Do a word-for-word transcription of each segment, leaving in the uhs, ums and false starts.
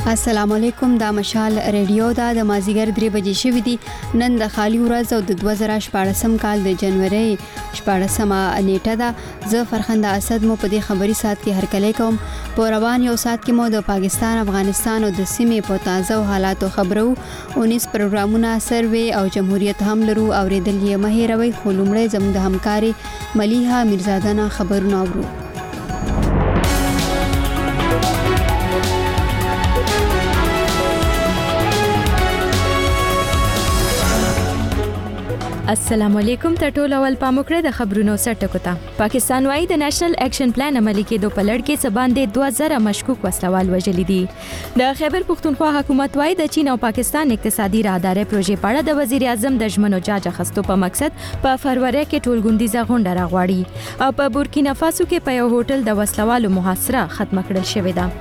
السلام علیکم. دا مشال ریډیو دا د مازیګر درې بجې شوې دي. نن د خالی ورځ او د دوه زره شپاړسم کال د جنوري شپاړسمه نیټه ده. زه فرخنده اسد مو په دې خبري سات کې هرکلی کوم. په روان یو سات کې مو د پاکستان، افغانستان او د سیمې په تازه حالاتو خبرو اونیس پروګرامونه سروې او جمهوریت هم لرو. اوریدل یې مه هېروئ. خو لومړی زموږ د همکاري ملیحه میرزاده نه خبرونه اورو. السلام علیکم. ته ټول اول پاموکړه د خبرونو سرټکو ته. پاکستان وايي د نېشنل اکشن پلان عملي کېدو په لړ کې سباندې دوه زره مشکوک وسلوال وژلي دي. د خیبر پښتونخوا حکومت وايي د چین او پاکستان اقتصادي راهداري پروژې په اړه د وزیر اعظم د ژمنو جاج اخیستو په مقصد په فروری کې ټولګوندیزه غونډه راغواړي او په بورکینا فاسو کې په یو هوټل د وسلوالو محاصره ختمه کړل شوې ده.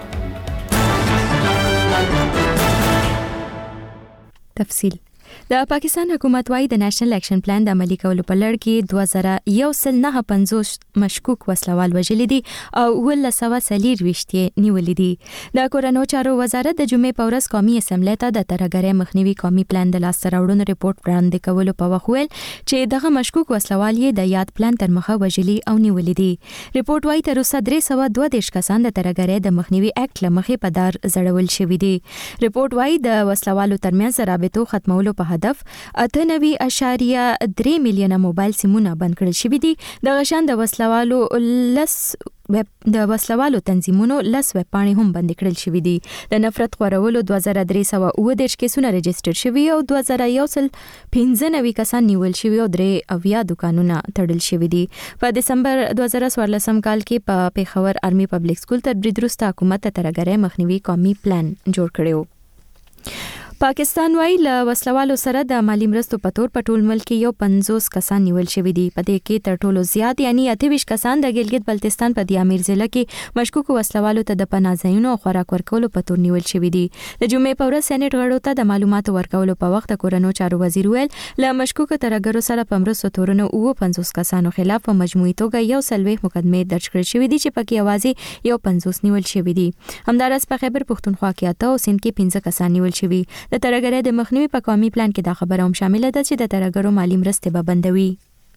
تفصیل. د پاکستان حکومت وايي د نېشنل اکشن پلان د عملي کولو په لړ کې دوه زره یو سل نه پنځوس مشکوک وسلوال وژلي دي او ولس سوه څلور ویشت نیولي دي. د کورونو چارو وزارت د جمعې په ورځ قومي اسمبلی ته د ترهګرۍ مخنیوي قومي پلان د لاسته راوړنو ریپورت وړاندې کولو په وخت ویل چې دغه مشکوک وسلوال یې د یاد پلان تر مخه وژلي او نیولي دي. ریپورت وايي تر اوسه درې سوه دوه دېرش کسان د ترهګرۍ د مخنیوي اکټ له مخې په دار ځړول شوي دي. ریپورت وايي د وسلوالو ترمنځ رابطو ختمولو په هدف اته نوي اشاریه درې میلیونه موبایل سیمونه بند کړل شوي دي. د غشان د وسلوالو لس د وسلوالو تنظیمونو لس ویب پاڼې هم بند کړل شوي دي. د نفرت خورولو دوه زره درې سوه اووه دېرش کیسونه رجسټر شوي او دوه زره یو سل پنځه نوي کسان نیول شوي او درې اویا دوکانونه تړل شوي دي. په دسمبر دوه زره څوارلسم کال کې په پیښور آرمي پبلک سکول تر برید وروسته حکومت د ترهګرۍ مخنیوي قومي پلان جوړ کړی و. پاکستان وايي له وسلوالو سره د مالی مرستو په تور په ټول ملک کې یو پنځوس کسان نیول شوي دي. په دې کې تر ټولو زیات یعنی اته ویشت کسان د ګلګت بلتستان په دیامیر ضلع کې مشکوک وسلوالو ته د پناه ځایونو او خوراک ورکولو په تور نیول شوي دي. د جمعې په ورځ سېنات غړو ته د معلوماتو ورکولو په وخت د کورونو چارو وزیر ویل له مشکوک ترهګرو سره په مرستو تورونو اوه پنځوس کسانو خلاف په مجموعي توګه یو سلويخ مقدمې درج کړل شوې دي چې پکې یوازې یو پنځوس نیول شوي دي. همدارس په خیبر پښتونخوا کې اته او سند کې پنځه کسان نیول شوي. د ترهګرۍ د مخنیوي په قومي پلان کې دا خبره هم شامل ده چې د ترهګرو مالی مرستې به بندوي.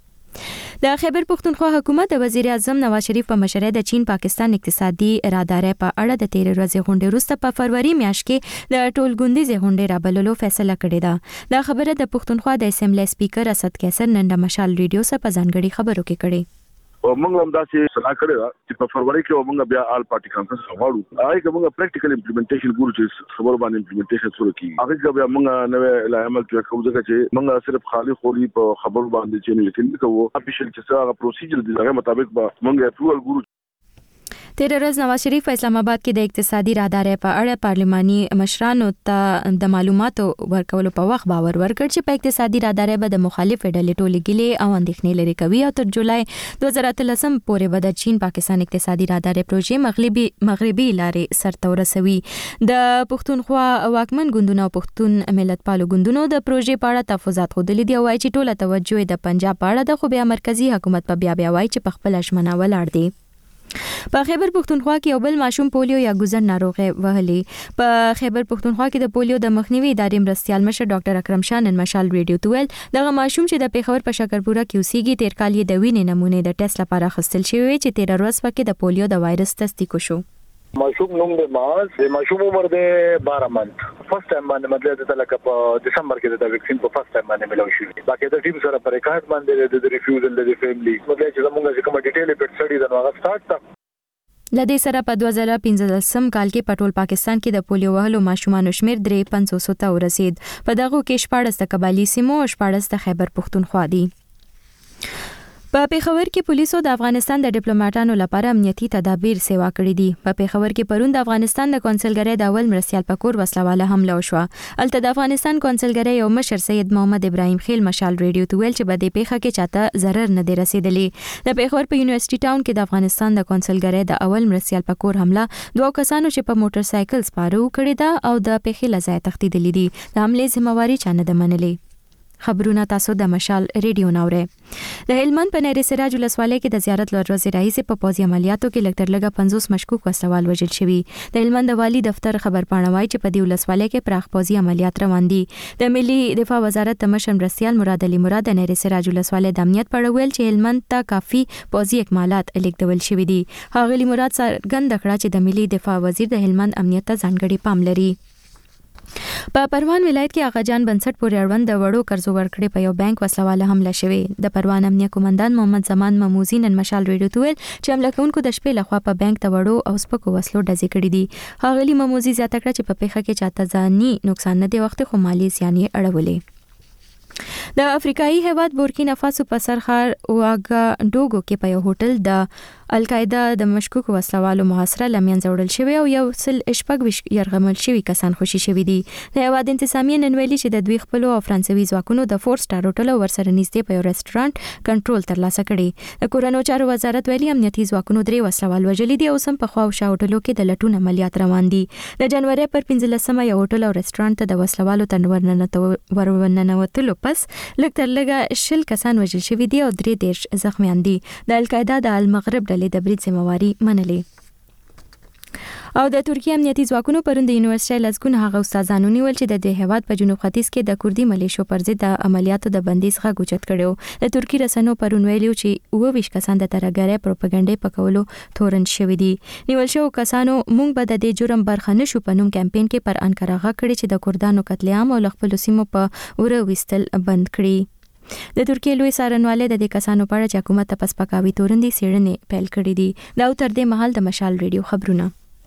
د خیبر پښتونخوا حکومت د وزیر اعظم نواز شریف په مشرۍ د چین پاکستان اقتصادي راهداري په اړه د تیرې ورځې غونډې وروسته په فروری میاشت کې د ټولګوندیزې غونډې رابللو فیصله کړې ده. دا خبره د پښتونخوا د اسمبلی سپیکر اسد کیسر نن د مشال ریډیو سره په ځانګړي خبرو کې کړې. او موږ هم داسې صلاح کړې ده چې په فروری کې موږ بیا آل پارټي کانفرنس غواړو. هغه کې موږ پریکټیکل امپلیمنټیشن ګورو چې خبرو باندې امپلیمنټیشن سره کیږي. هغه کې بیا موږ نوې لایمل کې کوم ځکه چې موږ صرف خالی خوري په خبرو باندې چې نه لیکل کوو. افیشل چې څنګه پروسیجر دي هغه مطابق به موږ اپروval ګورو. تیر ورځ نواز شریف په اسلام آباد کې د اقتصادي راهداري په اړه پارلماني مشرانو ته د معلوماتو ورکولو په وخت باور ورکړ چې په اقتصادي راهداري به د مخالف ډلې ټولې ګلې او اندېښنې لري کوي او تر جولای دوه زره اتلسم پورې به د چین پاکستان اقتصادي راهداري پروژې مغربي مغربي لارې سرته ورسوي. د پښتونخوا واکمن ګوندونو او پښتون ملتپالو ګوندونو د پروژې په اړه تفاوضات خوندلي دي او وايي چې ټوله توجه د پنجاب په اړه ده، خو بیا مرکزی حکومت په بیا بیا وايي چې په خپل اشمنه ولاړ دي. په خیبر پښتونخوا کې یو بل ماشوم پولیو یا ګوزن ناروغي وهلي. په خیبر پښتونخوا کې د پولیو د مخنیوي ادارې مرستيال مشر ډاکټر اکرم شاه نن مشال ریډیو ته ویل دغه ماشوم چې د پیښور په شکرپوره کې اوسېږي تیر کال یې د وینې نمونې د ټیسټ لپاره اخیستل شوی چې تیر ورځ پکې د پولیو د وایرس تصدیق شو. ماشوم نوم د ماز د ماشوم عمر د بارہ منټ فرست ټایم باندې مطلب د لکه په دسمبر کې د ویکسین په فرست ټایم باندې ملو شي. باقي د ټیم سره پر ریکارډ باندې د ریفیوزل د فیملی مطلب چې موږ کوم ډیټیل په سټډي د نوغه سٹارټ تا لدې سره په دوه زره پنځلسم کال کې په ټول پاکستان کې د پولیو وهلو ماشومانو شمیر درې پنځوس ته ورسید. په دغه کې شپاړس د قبایلی سیمو او شپاړس د خیبر پښتونخوا دي. په پیښور کې پولیسو د افغانستان د ډیپلوماټانو لپاره امنیتي تدابیر سیوا کړې دي. په پیښور کې پرون د افغانستان د کونسلګرۍ د اول مرستيال پکور وسلواله حمله وشوه. الته د افغانستان کونسلګرۍ یو مشر سید محمد ابراهیم خیل مشال ریډیو ته ویل چې په دې پیښه کې چاته ضرر نه دی رسیدلی. د پیښور په یونیورسيټي ټاون کې د افغانستان د کونسلګرۍ د اول مرستيال پکور حمله دوه کسانو چې په موټر سایکل سپاره کړی دا او د پیښې لځای تختیدلی دي. د حمله ذمہواری چانه ده منلې. خبرونه تاسو د مشال ریډیو ناوره. د هلمند په نری سراج ولسوالۍ کې د زیارت لور ورځې راهیسې په پوځي عملیاتو کې لکټر لګه پنځوس مشکوک وسلوال وژل شوي. د هلمند والی دفتر خبر پاڼه وايي چې په دې ولسوالۍ کې پراخ پوځي عملیات روان دي. د ملي دفاع وزارت د مشر مرستيال مراد علي مراد د نری سراج ولسوالۍ د امنیت په اړه ویل چې هلمند ته کافي پوځي اکمالات لیږدول شوي دي. هغه مراد څرګنده کړه چې د ملي دفاع وزیر د هلمند امنیت ته ځانګړي پام لري. په پروان ولایت کې اغاجان بنسټ پورې اړوند د وړو قرضو ورکړې په یو بانک وسلواله حمله شوې. د پروان امنیه قومندان محمد زمان مموزی نن مشال ریډیو ته ویل چې حمله کوونکو د شپې لخوا په بانک ته وړو او سپکو وسلو ډزې کړې دي. هغه مموزی زیاته کړه چې په پیښه کې چاته ځاني نقصان نه دی وخت خو مالی زیان یې اړولې. د افریقایي هیواد بورکینا فاسو په سرخار واګاډوګو کې په یو هوټل د القاعده د مشکوک وسلوالو محاصره لمن زوړل شوی او یو سل اشپګ وش يرغمل شوی کسان خوشي شوی دي. د هیواد انتظامیه نن ویلي چې د دوی خپل او فرانسوي ځواکونو د فور سټار هوټل ورسره نږدې په یو رستورانت کنټرول ترلاسه کړي. د کورونو چارو وزارت ویلي امنیتي ځواکونو درې وسلوال وژلي دي او سم په خوا او شا هوټلو کې د لټون عملیات روان دي. د جنوري پر پنځلسمه یو هوټل او رستورانت ته د وسلوالو تنورننه وروننوتلو پس لکټر لګه شل کسان وژل شوی دي او درې دیرش زخمیان دي. د القاعده د المغرب د برید ذمہواری منلې. او د ترکیه امنیتي ځواکونو پرون د یونیورسيټي لزګون هغه استادانو نیول چې د دې هیواد په جنوب ختیځ کې د کوردي ملیشو پر ضد د عملیاتو د بندیز څخه غوچت کړو. د ترکی رسنیو پرون ویلي چې اوه ویش کسان د ترګری پروپاګاندا په کولو تورن شوی دي. نیول شو کسانو مونږ به د دې جرم برخه نشو په نوم کمپاین کې پر انکار غا کړی چې د کوردانو قتل عام او خپل سیمو په اوره وستل بند کړي. د ترکیه لوی سارنواله د دې کسانو په اړه چې حکومت ته پسپکاوي تورندې سیړنې پیل کړې دي. دا تر دې مهال د مشال ریډیو خبرونه.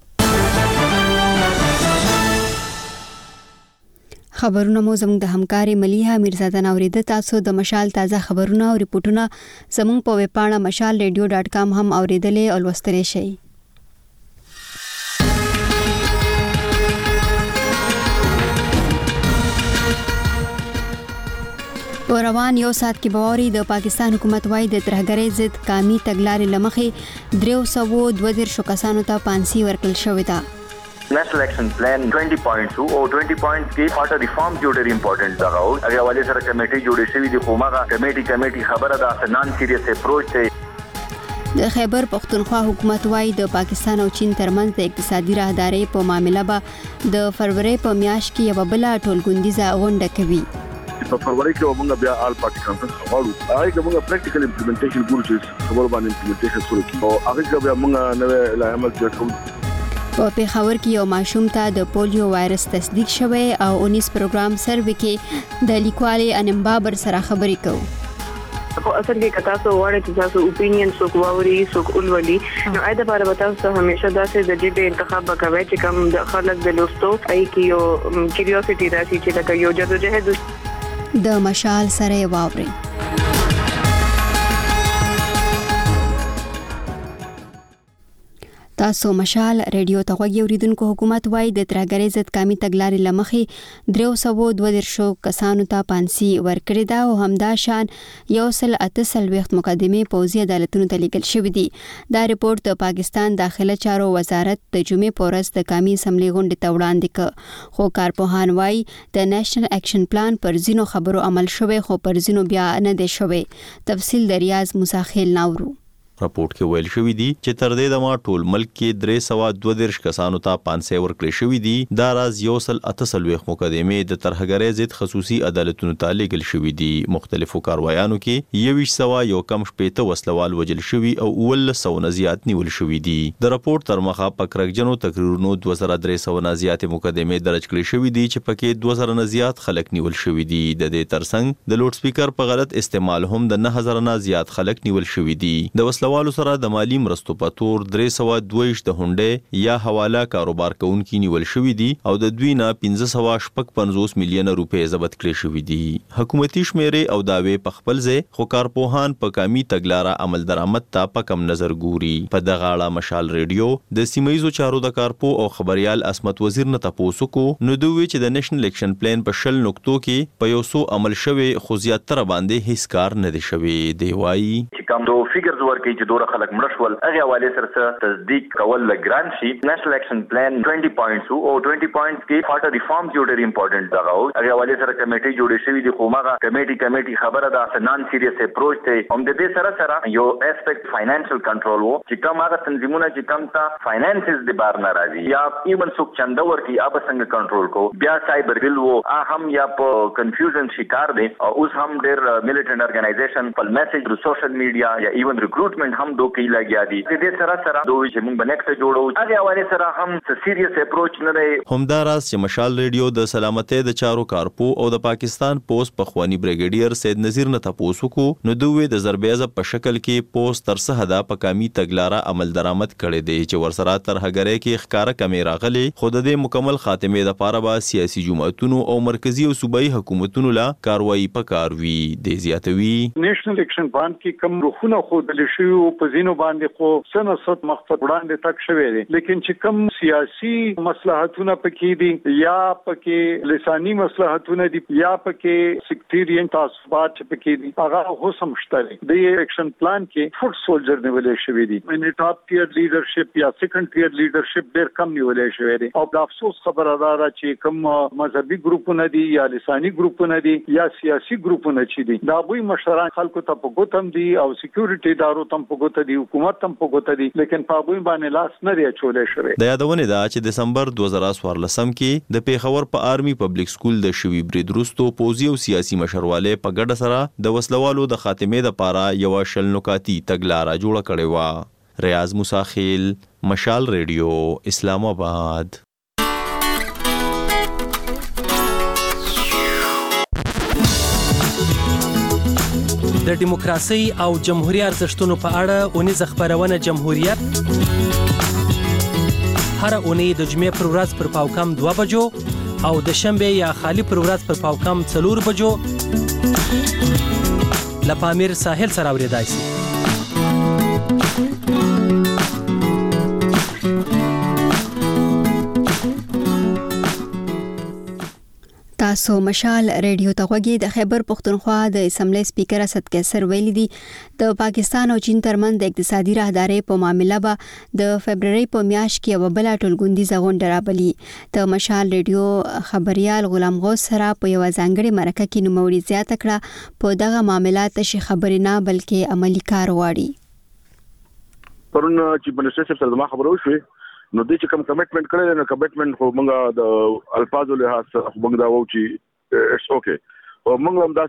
خبرونه مو زموږ د همکاري مليحه میرزاده نوریده. تاسو د مشال تازه خبرونه او ریپورتونه زموږ په ویب پاڼه مشال ریډیو ډاټ کام هم اوریدلې او لوستلی شئ. په روان یو سات کې باوري د پاکستان حکومت وايي د ترهګرۍ ضد قامي تګلارې لمخې درې سوه دوه دیرش کسانو ته پانسي ورکړل شوې ده. National action plan twenty points او twenty points کې هاټ ریفارم جوړ امپورټنٹ دا او هغه والے سره کمیټي جوړې شوې دي. خو ماغه کمیټي کمیټي خبره ده نان سیریس اپروچ ته. د خیبر پختونخوا حکومت وايي د پاکستان او چین ترمنځ د اقتصادي راهدارۍ په معاملې به د فروری په میاشت کې یو بل ټولګوندیزه غونډه کوي. په فروری کې موږ بیا آل پارټي کانفرنس غواړو. هغه کې موږ پریکټیکل امپلیمنټیشن ګورو چې خبر باندې امپلیمنټیشن سره کی او هغه کې بیا موږ نوې لایمل کوو. په پیښور کې یو ماشوم ته د پولیو وایرس تصدیق شوی او اونیس پروګرام سروې کې د لیکوالې انم بابر سره خبرې کوو. خو اصل کې کتا سو وړه چې تاسو اپینین سو کووري سو اولولي نو اې د بار بتاو سه همیشه داسې د دې انتخاب وکوي چې کوم د خلک د لوستو ای کې یو کیوریوسيټي راشي چې لکه یو جدوجہد د مشال سره واوري. تاسو مشال ریډیو ته غوږی اوریدونکو. حکومت وايي د ترهګرۍ ضد قامي تګلارې لمخې درې سوه دوه دیرش کسانو ته پانسي ورکړې ده او همدا شان یو سل اته څلوېښت مقدمې پوځي عدالتونو ته لیږل شوې دي. دا ریپورت د پاکستان داخله چارو وزارت د جمعې په ورځ د قومي اسمبلی غونډې ته وړاندې کړ. خو کارپوهان وايي د نېشنل اکشن پلان پر ځینو خبرو عمل شوی خو پر ځینو بیا نه دی شوی. تفصیل د ریاض مساخیل ناورو. راپورټ کې ویل شوی دی چې تر دې دمه ټول ملک کې درې سوه دوه دیرش کسانو ته پانسي ورکړې شوې دي. دا راز یو سل اته څلوېښت مقدمې د ترهګرۍ ضد خصوصي عدالتونو ته لیږل شوې دي. مختلفو کاروایانو کې یویشت سوه یو کم شپېته وسلوال وژل شوي او اوولس سوه نه زیات نیول شوي دي. د راپورټ تر مخه په کرکجنو تقریرونو دوه زره درې سوه نه زیاتې مقدمې درج کړې شوې دي چې پکې دوه زره نه زیات خلک نیول شوي دي. د دې ترڅنګ د لوډ سپیکر په غلط استعمال هم د نه هزار نه زیات خلک نیول شوي دي. د وسلوالو سره د مالی مرستو په تور درې سوه دوه ویشت د هونډې یا حواله کاروبار کوونکي نیول شوي دي او د دوی نه پنځه سوه شپږ پنځوس میلیونه روپۍ ضبط کړې شوي دي. حکومتي شمیرې او داوی په خپل ځای خو کارپوهان په قامي تګلاره عمل درآمد ته په کم نظر ګوري. په دغه اړه مشال ریډیو د سیمایي چارو د کارپو او خبريال اسمت وزیر نه تاسو کو نو دوی چې د نېشنل اکشن پلان په شل نقطو کې په یو سو عمل شوی خو زیاتره باندې هیڅ کار نه دی شوی. دی وایي چې کوم دو فګرز ورکې کې چې دوه خلک مړ شول هغه حواله سره تصدیق کول لګران شي. نېشنل اکشن پلان twenty points او twenty points کې فاټر ریفارمز یو ډېر امپورټنت دا او هغه حواله سره کمیټي جوړې شوې دي. خو ماغه کمیټي کمیټي خبره ده نان سیریس اپروچ ته هم د دې سره سره یو اسپیکټ فاینانشل کنټرول وو چې کوم هغه تنظیمونه چې کوم تا فاینانسز د بار نه راځي یا ایون څوک چنده ورکی اب څنګه کنټرول کو. بیا سایبر بل وو هم یا په کنفیوژن شکار دي او اوس هم ډېر میلیټنټ ارګنایزیشن په میسج د سوشل میډیا یا ایون ریکروټمنټ هم دوی لګیا دي. د دې سره سره دوی چې موږ بنکټ جوړو هغه حواله سره هم سیریس اپروچ نه دی. همداراز چې مشال ریډیو د سلامتۍ د چارو کارپو او د پاکستان پوسټ پخوانی بریګیډیر سید نذیر نه تاسو کو نو دوی د ضربېز په شکل کې پوسټ تر څه حدا په کمی تګلارې عمل درآمد کړي دي چې ورسره تر هغه کې ښکارا کمې راغلي. خود د مکمل خاتمه د پاره با سیاسي جماعتونو او مرکزی او صوبایي حکومتونو لا کاروایی پکاروي د زیاتوي. نېشنل اکشن پلان کې کم روخونه خو د لشي او پزینو باندې خو سنوسط مخفت وړاندې تک شوی دي لیکن چې کم سیاسي مصلحتونه پکې دي یا پکې لسانی مصلحتونه دي یا پکې سیکټریان تعصبات پکې دي هغه هو سمشتري د اکشن پلان کې فوټ سولجر نیولې شوی دي. ان ټاپ ټیر لیډرشپ یا سیکنډ ټیر لیډرشپ ډېر کم نیولې شوی دي او د افسوس خبره ده چې کم مذهبي ګروپونه دي یا لسانی ګروپونه دي یا سیاسي ګروپونه چې دي دا وی مشران خلکو ته په ګوتم دي او سکیورټي ادارو ته په ګوت دي حکومت ته په ګوت دي لیکن په وی باندې لاس نه دی چولې شوی. د یادونه ده چې دسمبر دوه زره څوارلسم کې د پیښور په آرمي پبلک سکول د شوی برید وروسته پوزي او سیاسي مشرواله په ګډه سره د وسلوالو د خاتمه د پاره یو شل نکاتی تګلارې جوړه کړې و. ریاض مساخیل، مشال ریډیو، اسلام آباد. د دیموکراسي او جمهوریت ارزښتونو په اړه اونیزه خبرونه جمهوریت هر اونۍ د جمعې پر ورځ پر پاوکم دوه بجو او د شنبه یا خالی پر ورځ پر پاوکم څلور بجو لپامیر ساحل سره اوریدای شي. تاسو مشال ریډیو ته غوږی. د خیبر پختونخوا د اسمبلی سپیکر اسد کیسر ویلي دي د پاکستان او چین ترمن د اقتصادي راهدارۍ په معاملې به د February په میاشت کې یو بل ټولګوندیزه غونډه رابلي. د مشال ریډیو خبريال غلام غوث سره په یو ځانګړي مرکه کې نوموړي زیاته کړه په دغه معاملات شي خبرې نه بلکې عملی کار غواړي. پرون چې منسټر صاحب ما خبرو شوې نو د چې کوم کمټمنټ کړل نو کمټمنټ خو موږ د الفاظو له حساب موږ دا وو چې اټس اوکے او موږ هم دا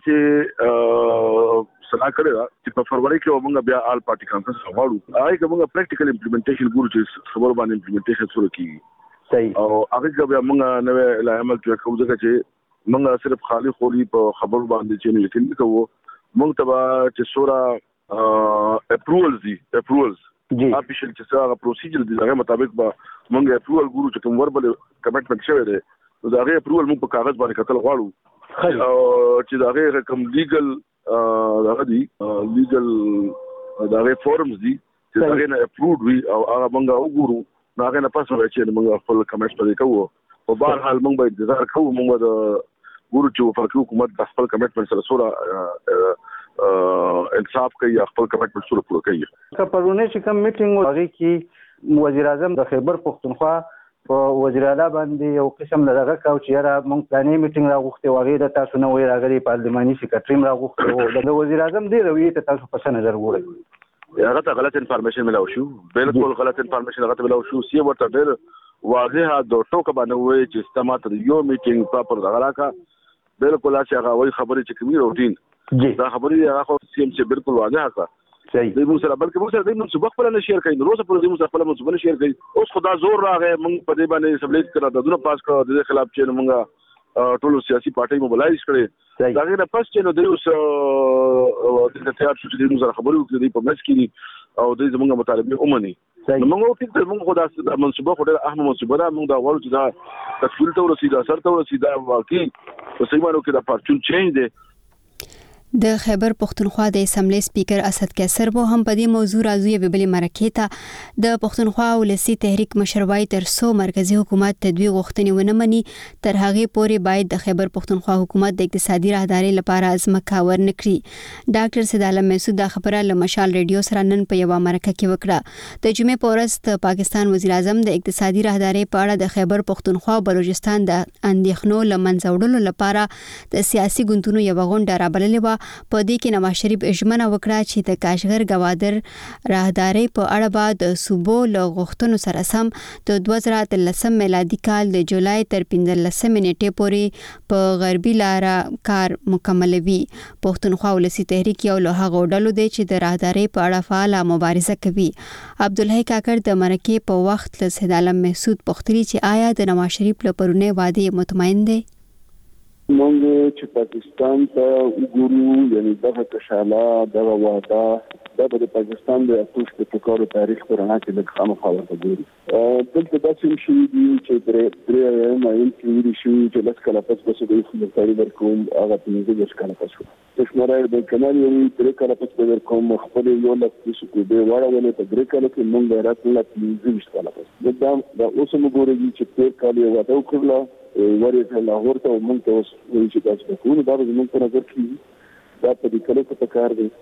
چې سنا کړل چې په فروری کې موږ بیا آل پارټي کانفرنس غواړو هغه کې موږ پریکټیکل امپلیمنټیشن ګورو چې خبر باندې امپلیمنټیشن شروع کیږي. صحیح او هغه کې بیا موږ نوې لایمل کې کوم ځکه چې موږ صرف خالی خوري په خبر باندې چې لیکن کوو موږ ته چې سورا اپروولز دي اپروولز جی افیشل چې څنګه پروسیجر دي هغه مطابق به موږ اپروول ګورو چې کوم وربل کمټمنټ شوی دی نو دا هغه اپروول موږ په کاغذ باندې کتل غواړو او چې دا هغه کوم لیګل هغه دي لیګل دا هغه فورمز دي چې هغه نه اپروډ وي او هغه موږ وګورو نو هغه نه پاسو چې موږ خپل کمنټ پرې کوو او بهر حال موږ به انتظار کوو موږ د ګورو چې فرق حکومت د خپل کمټمنټ سره سره انصاف کوي خپل کمټمنټ سره پوره کوي. که پرونه چې کوم میټینګ وږي کې وزیر اعظم د خیبر پختونخوا په وزیر اعلی باندې یو قسم لږه کاو چې را مونږ پلانې میټینګ راغوښته وغه د تاسو نه وی راغلي پارلماني سیکریټریم راغوښته د وزیر اعظم دی روي ته تاسو په څه نظر ګورئ؟ هغه ته غلط انفارمیشن ملاو شو بالکل غلط انفارمیشن هغه ته ملاو شو سی ورته ډېر واضحه د ټوک باندې وای چې استماته یو میټینګ پراپر دغه راکا بالکل چې هغه وای خبرې چې کوي روټین دا خبرې هغه خو سیم چې بالکل واضحه کا صحیح دی موږ سره بلکې موږ سره د موږ خپل نه شیر کوي روزه پر دې موږ خپل موږ نه شیر کوي اوس خدا زور راغی موږ په دې باندې سبلیت کړه د دونه پاس کړه د خلاف چې موږ ټول سیاسي پارټي موبلایز کړي دا غیر پس چې نو د اوس د تیار شو چې موږ سره خبرې وکړي په مېس کې او د زموږ مطالبه اومني نو موږ فکر موږ خدا د منصوبه خو د اهم منصوبه دا موږ دا غواړو چې دا تفصیل ته ورسیدا سر ته ورسیدا واقعي په سیمانو کې دا پارچون چینج دی. د خیبر پښتونخوا د اسمبلی سپیکر اسد کیسر بو هم په دې موضوع راځي په بلی مرکه ته د پښتونخوا ولسی تحریک مشروعي تر څو مرکزی حکومت تدوی غوښتنې ونه مني تر هغه پورې باید د خیبر پښتونخوا حکومت د اقتصادي راهداري لپاره ازمکا ورنکړي. ډاکټر سید عالم مسعود د خبره له مشال ریډیو سره نن په یو مرکه کې وکړه. د جمعې په ورځ د پاکستان وزیر اعظم د اقتصادي راهداري په اړه د خیبر پښتونخوا او بلوچستان د اندېښنو لمنځه وړلو لپاره د سیاسي ګوندونو یو غونډه رابللې و. په دې کې نواز شریف ژمنه وکړه چې د کاشغر گوادر راهداري په اړه به د صوبو له غوښتنو سره سم د دوه زره اتلسم میلادي کال د جولای تر پنځلسمې نیټې پورې په غربي لار کار مکملوي. پښتونخوا ولسی تحریک یو له هغو ډلو دی چې د راهداري په اړه فعاله مبارزه کوي. عبدالحی کاکړ د مرکې په وخت له سید عالم مسعود پوښتنه چې آیا د نواز شریف له پرونی وعده مطمئن دی؟ مونږ چې پاکستان ته وګورو یعنی دغه کشاله دغه واده د پاکستان د اتوش په ټکورو تاریخ پر نه کې د خامخا ورته ګوري. دلته داسې شي چې درې درې ماین کې ویل شي چې لږ کله پس بس د خپلتاري ورکوم هغه پنځه د ښکلا پس شو. د شمارای د کمال یو درې کله پس به ورکوم خپل یو لږ څه کو به واړولې ته درې کله کې مونږ راتله پنځه ښکلا پس دا د اوس موږ چې په کال یو واده وکړل ورته لاهور ته مونږ ته اوس چې تاسو په کومه دا زموږ په نظر کې دا په دې کله په کار دی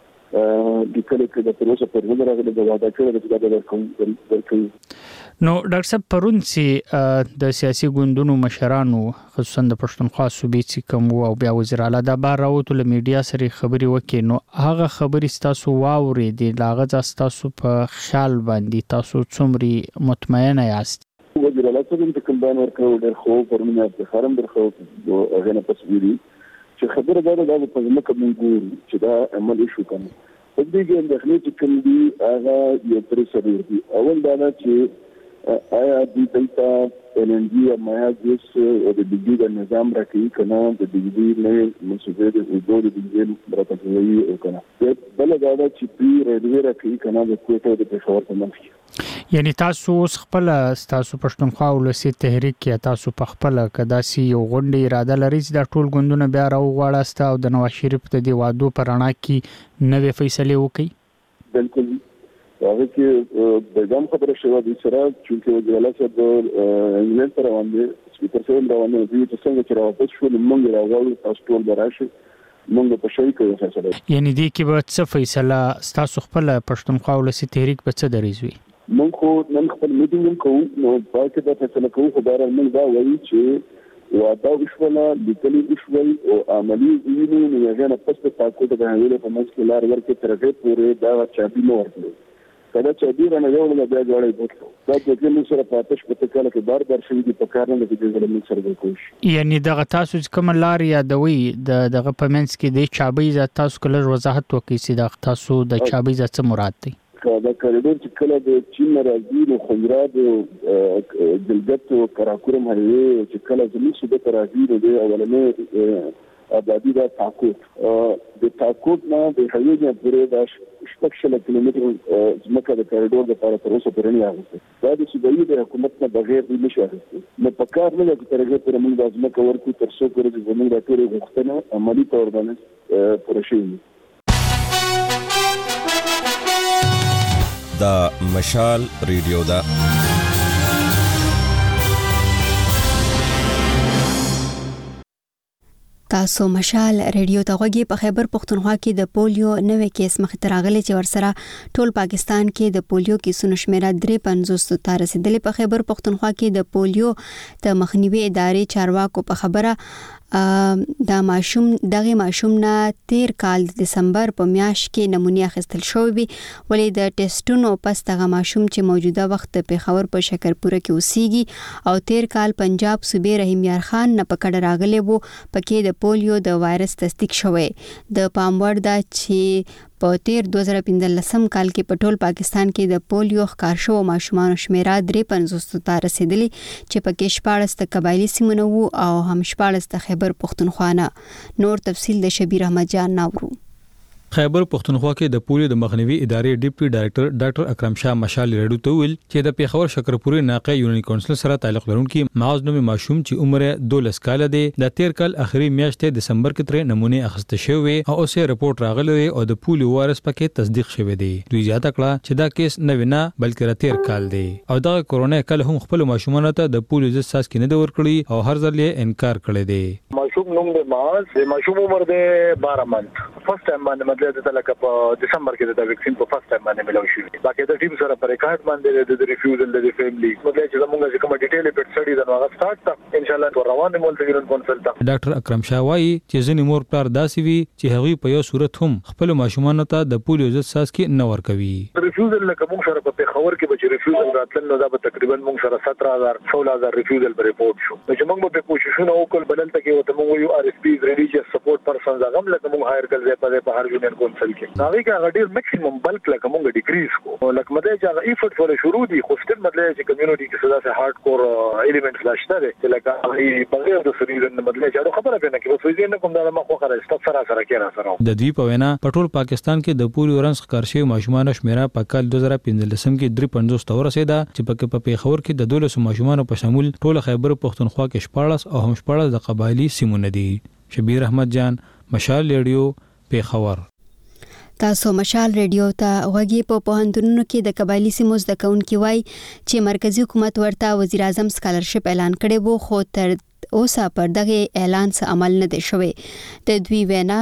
د کله کې د پروسه پر وړاندې راغلي د واده کړو د کوم ورکوي. نو ډاکټر صاحب پرون چې د سیاسي ګوندونو مشرانو خصوصا د پښتونخوا صوبې چې کوم او بیا وزیر اعلی د بار راوته له میډیا سره خبري وکړي نو هغه خبري تاسو واوري دي لاغه تاسو په خیال باندې تاسو څومره مطمئن یاست؟ وزیر اعلی څنګه د کمباین ورکړو ډېر خو پرمنه د خرم درخو هغه نه تصویري چې خبره ده دا په ځمکه موږ چې دا عمل شو کنه په دې کې د خپل چې کوم دی هغه یو تر سره دی اول دا چې آیا د دلته انرژي او مایا جس او د بجلی د نظام راکې کنه د بجلی نه مسوده د وګړو د بجلی راکوي او کنه بل دا چې پی ریډیو راکې کنه د کوټه د پېښور په منځ یعنی تاسو خپل تاسو پښتونخوا ولسی تحریک کې تاسو په خپل کداسي یو غونډه اراده لري چې د ټول ګوندونو بیا راوغواړاست او د نواز شریف د دی وادو پر اړه کې نوې فیصله وکړي؟ بالکل هغه کې د ځم خبره شوه د سره چې وزیر اعلی صاحب انګلند پر باندې سپیکر صاحب روانه دي چې څنګه چې راوپس شو موږ راغلو تاسو ټول براشي موږ په شي کې فیصله یعنی دې کې به څه فیصله تاسو خپل پښتونخوا ولسی تحریک په څه دریزوي؟ موږ خو نن خپل میټینګ کوو نو پاتې د فیصله کوو خو بهر موږ دا وایي چې واده وشوله لیکلي وشول او عملي ویني نو هغه نه پس په تاکو د غوړې په منځ کې لار ورکې ترغه پورې دا چابي نو ورکړي کله چې دې رانه یو نه بیا جوړې بوتلو دا چې موږ سره پاتش په تکاله کې بار بار شوی دي په کار نه کې د موږ سره وکوي یعنی دغه تاسو کوم لار یادوي د دغه په منځ کې د چابي ز تاسو کله وضاحت وکړي چې د تاسو د چابي ز څه مراد دی؟ دا کریډور چې کله د چین راځي نو خنجرات او جلګت او کراکورم هغه چې کله زموږ صوبه ته راځي نو د اولنې آبادی دا تاکوت د تاکوت نه د هغې نه پورې دا شپږ شل کیلومتر ځمکه د کریډور لپاره تر اوسه پورې نه اخیستې دا د صوبایي د حکومت نه بغیر دی نشي اخیستې نو په کار نه ده چې تر هغې پورې موږ د ځمکه ورکړو تر څو پورې چې زموږ د ټولې غوښتنه عملي طور باندې پوره شي. دا مشال ریډیو دا تاسو مشال ریډیو ته غوږی په خیبر پښتونخوا کې د پولیو نوې کیس مخې ته راغلی چې ورسره ټول پاکستان کې د پولیو کیسونو شمیره درې پنځوس ته رسیدلې. په خیبر پښتونخوا کې د پولیو د مخنیوي ادارې چارواکو په خبره دا ماشوم دغه ماشوم نه تیر کال د دسمبر په میاشت کې نمونه اخیستل شوې وي ولې د ټیسټونو پس دغه ماشوم چې موجوده وخت په پیښور په شکرپوره کې اوسېږي او تیر کال پنجاب صوبې رحیم یار خان نه پکړه راغلی وو پکې د پولیو د وایرس تصدیق شوې د پاموړ دا چې په تیر دوه زره پنځلسم کال کې په ټول پاکستان کې د پولیو ښکار شوو ماشومانو شمیره درې پنځوس ته رسیدلې چې پکې شپاړس د قبایلي سیمونو وو او هم شپاړس د خیبر پښتونخوا نه. نور تفصیل د شبیر احمد جان ناورو. خیبر پښتونخوا کې د پولیو د مخنیوي ادارې ډیپټي ډایریکټر ډاکټر اکرم شاه مشال ریډیو ته ویل چې د پیښور شکرپوري ناقه یونین کونسل سره تعلق لرونکي معاذ نومي ماشوم چې عمر دولس کال دی د تیر کال اخري میاشت دسمبر کې تر نمونه اخیسته شوی او اوسه رپورت راغلی او د پولیو وایرس پکې تصدیق شوی دی. دوی زیاته کړه چې دا کیس نه وینا بلکې را تیر کال دی او دا کورونا کله هم خپل ماشومان ته د پولیو ضد ساس کې نه دی ورکړي او هر ځل یې انکار کړی دی. ماشوم نوم د معاذ د ماشوم عمر د بارہ منټ فرست ټایم باندې مطلب د لکه په دسمبر کې د ویکسین په فرست ټایم باندې ملو شي. باقي د ټیم سره پر ریکارډ باندې د ریفیوزل د فیملی مطلب چې موږ کوم ډیټیل په سټډي د هغه سٹارټ تا ان شاء الله روانه مول ته کونسل تا. ډاکټر اکرم شاه وايي چې ځینې مور پلار داسې وي چې هغوی په یو صورت هم خپل ماشومان ته د پولیو ضد ساس کې نه ورکوي. ریفیوزل لکه موږ سره په پیښور کې به ریفیوزل راتل نو دا به تقریبا موږ سره سترہ ہزار سولہ ہزار ریفیوزل په ریپورت شو. چې موږ به کوششونه وکړ بدل ته کې وته موږ یو ار اس پی ریلیجیس سپورټ پرسنز هغه لکه موږ هایر کړل په په هر یونین کونسل کې ناوی کا غډیر میکسیمم بلک لکه موږ ډیکریز کو لکه مده چې هغه ایفورت ول شروع دي خو ستل مطلب چې کمیونټي کې صدا سه هارد کور ایلیمنټس لاشته دي چې لکه ای بغیر د سریزن مطلب چې خبره پېنه کې وسوي نه کوم دا ما خو خره ست سره سره کې را سره د دوی په وینا پټول پاکستان کې د پولیو رنس کارشي ماشومان شمیره په کال دوه زره پنځلسم کې درې پنځوس تور رسیدا چې په په پیښور کې د دولس ماشومان په شمول ټول خیبر پښتونخوا کې شپاړس او هم شپاړس د قبایلی سیمونه دي. شبیر احمد جان مشال ریډیو پیښور. تاسو مشال ریډیو ته غوږی په پوهنتونونو کې د قبایلی سیمو زده کوونکي وای چې مرکزی حکومت ورته وزیر اعظم سکالرشپ اعلان کړي وو خو تر اوسه پر دغه اعلان څخه عمل نه دی شوی. د دوی وینا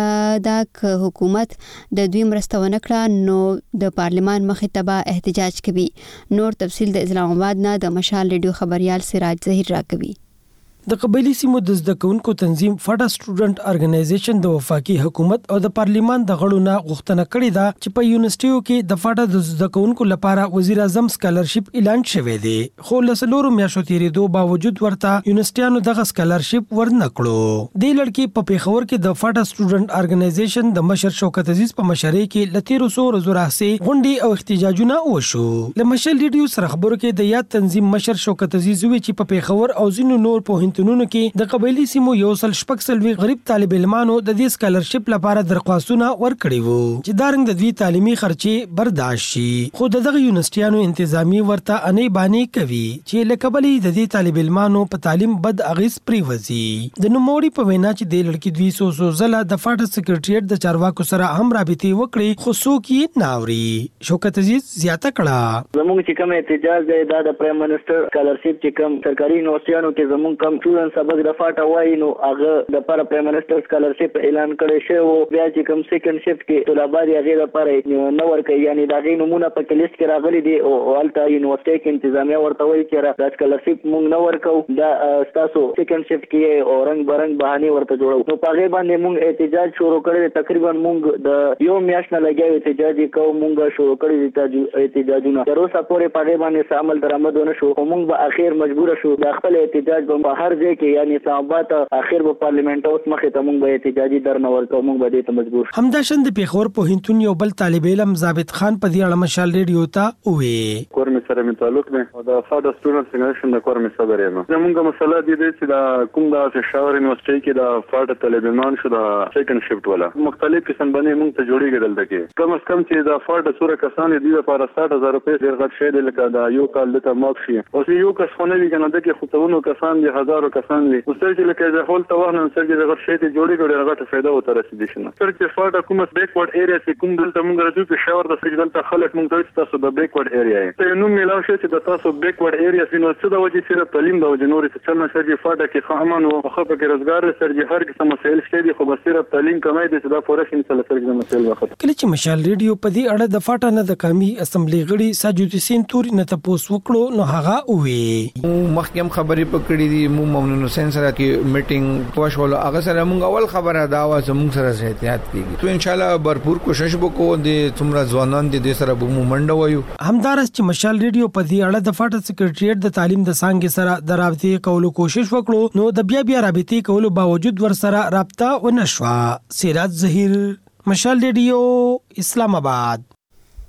د حکومت د دوی مرسته ونه کړه نو د پارلمان مخې ته به احتجاج کوي. نور تفصیل د اسلام آباد نه د مشال ریډیو خبريال سراج ظهیر راکوي. د قبایلی سیمو د زده کوونکو تنظیم فاټا سټوډنټ ارګنایزیشن د وفاقي حکومت او د پارلیمان د غړو نه غوښتنه کړې ده چې په یونیورسيټیو کې د فاټا د زده کوونکو لپاره وزیر اعظم سکالرشپ اعلان شوی دی خو لسلورو میاشتو تیریدو باوجود ورته یونیورسيټیانو دغه سکالرشپ ورنکړو. د لړکی په پیښور کې د فاټا سټوډنټ ارګنایزیشن د مشر شوکت عزیز په مشرۍ کې لتیرو سو ورځو راهسي غونډې او احتجاجونه وشو. د مشل ریډیو سره خبرو کې د یاد تنظیم مشر شوکت عزیز وی چې په پیښور او ځینو نور په تونونو کې د قبایلی سیمو یو سل شپږ سلوي غریب طالب علمانو د دې سکالرشپ لپاره درخواستونه ورکړي وو چې دارنګ د دوی تعلیمي خرچې برداشت شي خو دغه یونیورسيټیانو انتظامی ورته انې باندې کوي چې لکبلي د دې طالب علمانو په تعلیم بد اغیز پریوزي. د نوموړي په وینا چې د لړکی دوی سو سو زله د فاټا سکریټریټ د چارواکو سره هم رابطې وکړي خو څوک یې ناوري. شوکت عزیز زیاته کړه زموږ چې کوم احتجاج دی دا د پرایم منسٹر سکالرشپ چې کوم سرکاري یونیورسيټیانو کې زموږ کم ټول سبق د فاټا وای نو هغه د پر پرایم منسٹر سکالرشپ اعلان کړی شو بیا چې کوم سیکنډ شفت کې طلبه دی هغه لپاره نو ورکړي یعنی دا غي نمونه په لیست کې راغلي دي او الته یونیورسيټي کې انتظامیه ورته وایي چې دا سکالرشپ مونږ نه ورکو دا تاسو سیکنډ شفت کې او رنگ برنګ بهانه ورته جوړو نو په هغه باندې مونږ احتجاج شروع کړی تقریبا مونږ د یو میاشت نه لګیو احتجاج کوو مونږ شروع کړی احتجاجونه تر اوسه پورې په هغه باندې عمل درآمد ونه شو مونږ به اخیر مجبور شو د خپل احتجاج په هر ځای کې یعنی اسلام آباد اخر په پارلیمنت اوس مخه ته مونږ به احتجاجي درنه ورکو مونږ به دې ته مجبور. همداشن د پیښور په هنتون یو بل طالب علم ثابت خان په دې اړه مشال ریډیو ته وې کور می سره می تعلق نه او د فاډا سټوډنټ سنګریشن د کور می صدر یم. زمونږه مسله دي چې د کوم د شاور یونیورسيټي کې د فاډا طالب علمان شو د سیکنډ شفت ولا مختلف قسم باندې مونږ ته جوړیږي دلته کم از کم چې د فاډا سوره کسان دي لپاره ساठ هزار روپۍ ډیر غټ شی دی لکه د یو کال د تماک شي او یو کس خونه وی کنه د کې خطونو کسان دي هزارو کسان دي اوس چې لکه د هول توهن سره د غټ شی ته جوړی ګړې غټه فائدہ وته رسیدي شنه تر چې فاډا کومه بیکورډ ایریا چې کوم دلته مونږ راځو په شاور د سجدل ته خلک مونږ ته تاسو د بیکورډ ایریا ته نو ملاو شي چې د تاسو بیکورډ ایریا سينو څه د وجې سره تعلیم د وجې نورې څه نه سره فاډا کې خامن او خو په روزګار سره هر قسم مسایل شته دي خو بس صرف تعلیم کمای دي چې دا پوره شي سره سره د مسایل وخت کله چې مشال ریډیو په دې اړه د فاټا نه د قومي اسمبلی غړي ساجد حسین توري نه تاسو وکړو نو هغه وې مخکم خبرې پکړې دي مو ممنون حسین سره کې میټینګ کوښول هغه سره موږ اول خبره دا و چې موږ سره احتیاط کیږي تو ان شاء الله भरपूर کوشش وکړو د څومره ځوانان دي د سره به مو منډه وایو. همدارس چې مشال ریډیو په دې اړه د فاټا سکریټریټ د تعلیم د څنګه سره د رابطې کولو کوشش وکړو نو د بیا بیا رابطې کولو باوجود ور سره رابطه ونشوه. سراج ظهیر مشال ریډیو اسلام آباد.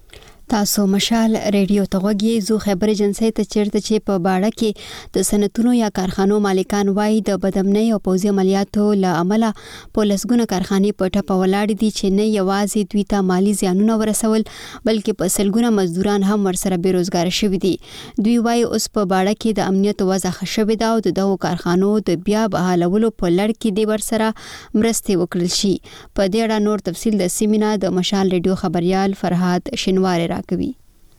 تاسو مشال ریډیو ته غوږی زو خبر ایجنسی ته چیرته چې په باړه کې د صنعتونو یا کارخانو مالکان وایي د بدامنۍ او پوځي عملیاتو له امله پولیسګونه کارخانې په ټپه ولاړ دي چې نه یوازې دوی ته مالی زیانونه ورسول بلکې په سلګونه مزدوران هم ورسره بیروزګار شوي دي. دوی وایي اوس په باړه کې د امنیت وضع ښه شوې ده او د دغو کارخانو د بیا بحالولو په لړ کې د ورسره مرستې وکړل شي. په دې اړه نور تفصیل د سیمینا د مشال ریډیو خبريال فرهاد شینواری راکوي.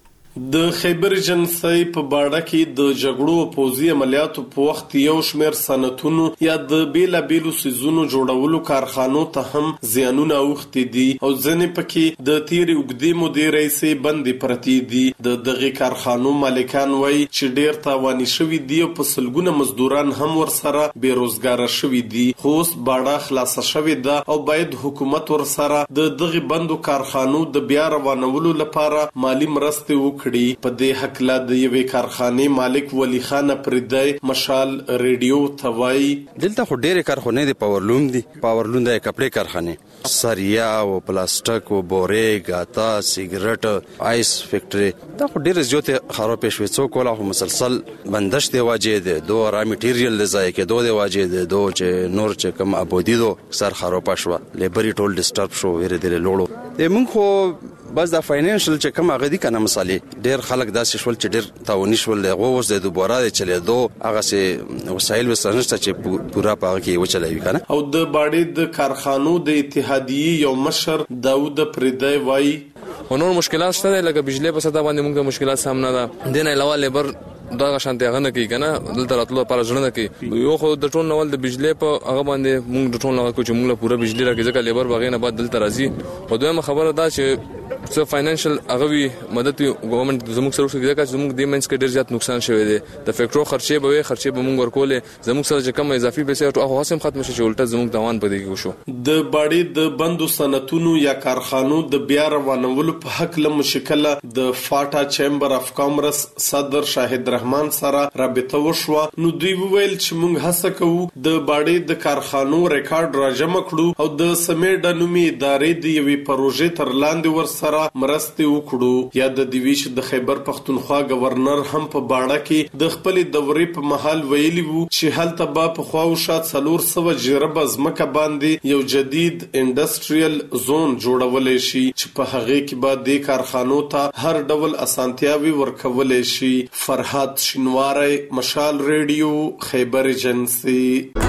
د خیبر ایجنسی په باړه کې د جګړو او پوځي عملیاتو په وخت یو شمېر صنعتونو یا د بیلا بیلو سیزونو جوړولو کارخانو ته هم زیانونه اوښتي دي او ځینې پکې د تیرې اوږدې مودې راهیسې بندې پرتې دي. د دغې کارخانو مالکان وایي چې ډېر تاواني شوي دي او په سلګونه مزدوران هم ورسره بېروزګاره شوي دي. خو اوس باړه خلاصه شوې ده او باید حکومت ورسره د دغې بندو کارخانو د بیا روانولو لپاره مالی مرستې وکړي. په دې حقله د یوې کارخانې مالک ولی خان پردای مشال ریډیو ته وایي دلته خو ډېرې کارخانې دي، پاورلوم دي، پاورلوم د کپړې کارخانې، سریا او پلاستیک او بورې غاتا سیګریټ آیس فیکټري دا خو ډېر زیاتې خرابې شوې. څوک ولا خو مسلسل بندش دی واجې دي، دو را میټیریل دی ځای کې دو دی واجې دي، دو چې نور چې کم ابودي دو سر خراب شو، لیبري ټول ډیسټرب شو، ویری دی لوړو د مونږ خو بس د فاینانشل چې کوم هغه دي کنه مثالي ډېر خلک داسې شول چې ډېر تاوني شول دغه اوس د دوباره د چلیدو هغه سي وسایل وسنشت چې پورا پاغه کې وچلوي کنه. او د باړې د کارخانو د اتحادیې یو مشر داوود پردای وایي نور مشکلات شته لکه بجلی په ساده باندې موږ مشکلات سامنا ده دین علاوه لیبر دا شانتي هغه نه کوي کنه دلته راتلو لپاره ځړنه کوي. یو خو د ټول نوول د بجلی په هغه باندې موږ د ټول نوول کو چې موږ پوره بجلی راکې ځکه لیبر بغیر نه بعد دلته راځي. او دویمه خبره دا چې څه فاینانشل هغه وی مدد ګورنمنت زموږ سره وکړي ځکه چې زموږ د منځ کې ډیر زیات نقصان شوی دی. د فیکټرو خرچې به وي خرچې به موږ ورکولې زموږ سره چې کوم اضافي پیسې او هغه هم ختم شي چې الټه زموږ دوان پدې کې وشو. د باړې د بندو صنعتونو یا کارخانو د بیا روانولو په حق له مشکله د فاټا چیمبر اف کامرس صدر شاهد رحمان سره رابطه وشوه. نو دوی ویل چې موږ هڅه کوو د باړې د کارخانو ریکارډ راجمع کړو او د سمیډا نومي ادارې د یوې پروژې تر لاندې ورسره مرستې وکړو. یا د دیویش د خیبر پختونخوا گورنر هم په باړه کې د خپل دورې په محل ویلي وو چې هلته به په خواو شات څلور سوه جربه ځمکه باندې یو جدید انډستریل زون جوړولای شي چې په هغه کې به د کارخانو ته هر ډول اسانتیاوي ورکولای شي. فرهاد شینواری مشال ریډیو خیبر ایجنسی.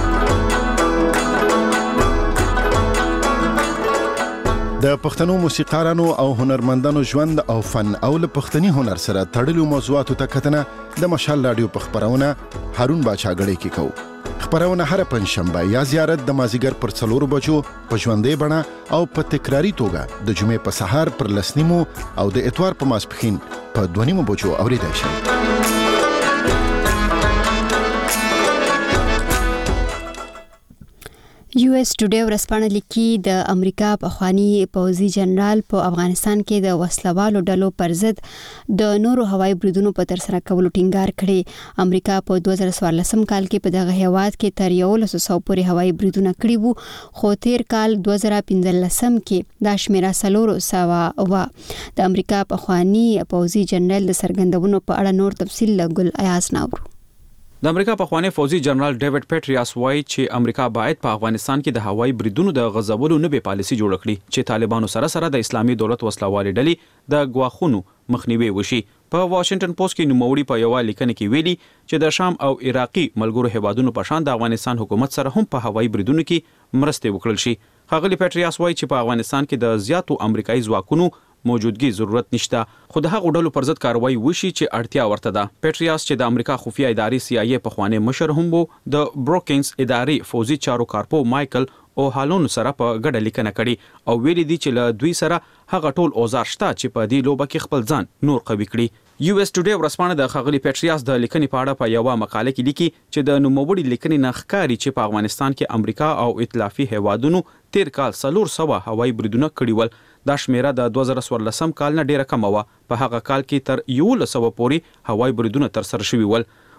د پښتنو موسیقارانو او هنرمندانو ژوند او فن او له پښتني هنر سره تړلو موضوعاتو ته کتنه د مشال رادیو په خبرونه هارون باچاګړی کې کو. خبرونه هر پنځشنبه یا زیارت د مازیګر پر څلور بجو په ژوندې بڼه او په تکراری توګه د جمعې په سهار پر لسنیمو او د اتوار په ماسپښین په دونیمو بجو اوریدای شئ. یو اس ټوډے ورسپانه لیکي د امریکا پخوانی پوځي جنرال په افغانستان کې د وسلوالو ډلو پر ضد د نورو هوایي بریدونو په تر سره کولو ټینګار کړي. امریکا په دوه زره څوارلسم کال کې په دغه هیواد کې تر یولس سوه پورې هوایي بریدونه کړي وو خو تیر کال دوه زره پنځلسم کې دا شمیره څلور سوه وه. د امریکا پخوانی پوځي جنرال د څرګندونو په اړه نور تفصیل له ګل ایاز ناورو. د امریکا پخوانی فوجي جنرال ډیوډ پیټریاس وایي چې امریکا باید په افغانستان کې د هوایي بریدونو د غځولو نوې پالیسي جوړ کړي چې طالبانو سره سره د اسلامي دولت وسلوالې ډلې د غواخونو مخنیوي وشي. په واشنگټن پوسټ کې نوموړي په یو لیکنه کې ویلي چې د شام او عراقي ملګرو هیوادونو په شان د افغانستان حکومت سره هم په هوایي بریدونو کې مرستې وکړل شي. ښاغلي پیټریاس وایي چې په افغانستان کې د زیاتو امریکایي ځواکونو موجودګي ضرورت نشته خو د هغو ډلو پر ضد کاروایی وشي چې اړتیا ورته ده. پیټریاس چې د امریکا خفیه ادارې سی آی ای په خوانې مشر هم وو د بروکینز ادارې فوجي چارو کارپو مایکل او هالون سره په ګډه لیکنه کړي او ویلي دي چې له دوی سره هغه ټول اوزار شته چې په دې لوبه کې خپل ځان نور قوي کړي. یو اس ټوډے ورسپانه د خغلی پیټریاس د لیکنې په اړه په یو مقاله کې لیکي چې د نوموړي لیکنې نه ښکاري چې په افغانستان کې امریکا او ائتلافي هیوادونو تیر کال څلور سوه هوایي بریدونه کړي ول. دا شمیره د دوه زره څوارلسم کال نه ډیره کم وه. په هغه کال کې تر یولس سوه پورې هوایي بریدونه تر سره شوي ول.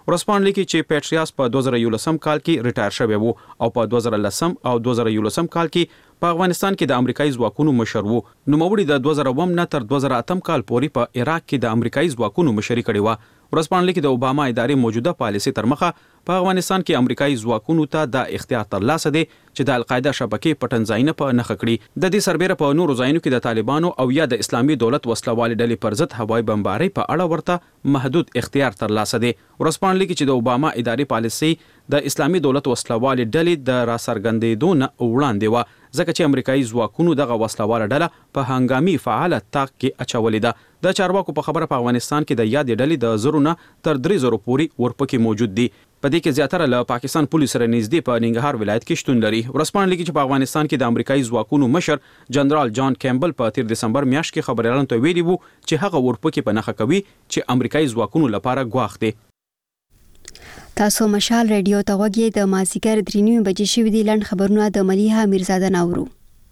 ورسپانډ لیکي چې پیټریاس په دوه زره یولسم کال کې ریټایر شوی وو او په دوه زره لسم او دوه زره یولسم کال کې په افغانستان کې د امریکایي ځواکونو مشر وو. نوموړي د دوه زره اووم نه تر دوه زره اتم کال پورې په عراق کې د امریکایي ځواکونو مشري کړې وه. ورسپانډ لیکي د اوباما ادارې موجوده پالیسي تر مخه په افغانستان کې امریکایي ځواکونو ته د اختیار ترلاسه دی چې د القاعده شبکې پټنځایونه په نښه کړي. د دې سربېره په نورو ځایونو کې د طالبانو او یا د اسلامي دولت وسلوالې ډلې پر ضد هوایي بمبارۍ په اړه ورته محدود اختیار ترلاسه دی. ورسپانډ لیکي چې د اوباما ادارې پالیسي د اسلامي دولت وسلوالې ډلې د راسرګندېدو نه وړاندې وه ځکه چې امریکایي ځواکونو دغه وسلواله ډله په هنګامي فعاله تاق کې اچولې ده. د چارواکو په خبره په افغانستان کې د یادې ډلې د زرو نه تر درې زرو پورې ورپکې موجود دي. په دې کې زیاتره له پاکستان پولیس سره نږدې په ننګرهار ولایت کې شتون لري. ورسپانډ لیکي چې په افغانستان کې د امریکایي ځواکونو مشر جنرال جان کیمبل په تیر دسمبر میاشت کې خبريالانو ته ویلي وو چې هغه ورپکې په نښه کوي چې امریکایي ځواکونو لپاره ګواښ دی. تاسو مشال رادیو ته وګورئ. د مازیګر درې نیمې بجې شوې دي. لنډ خبرونه د ملیحه میرزاده ناورو.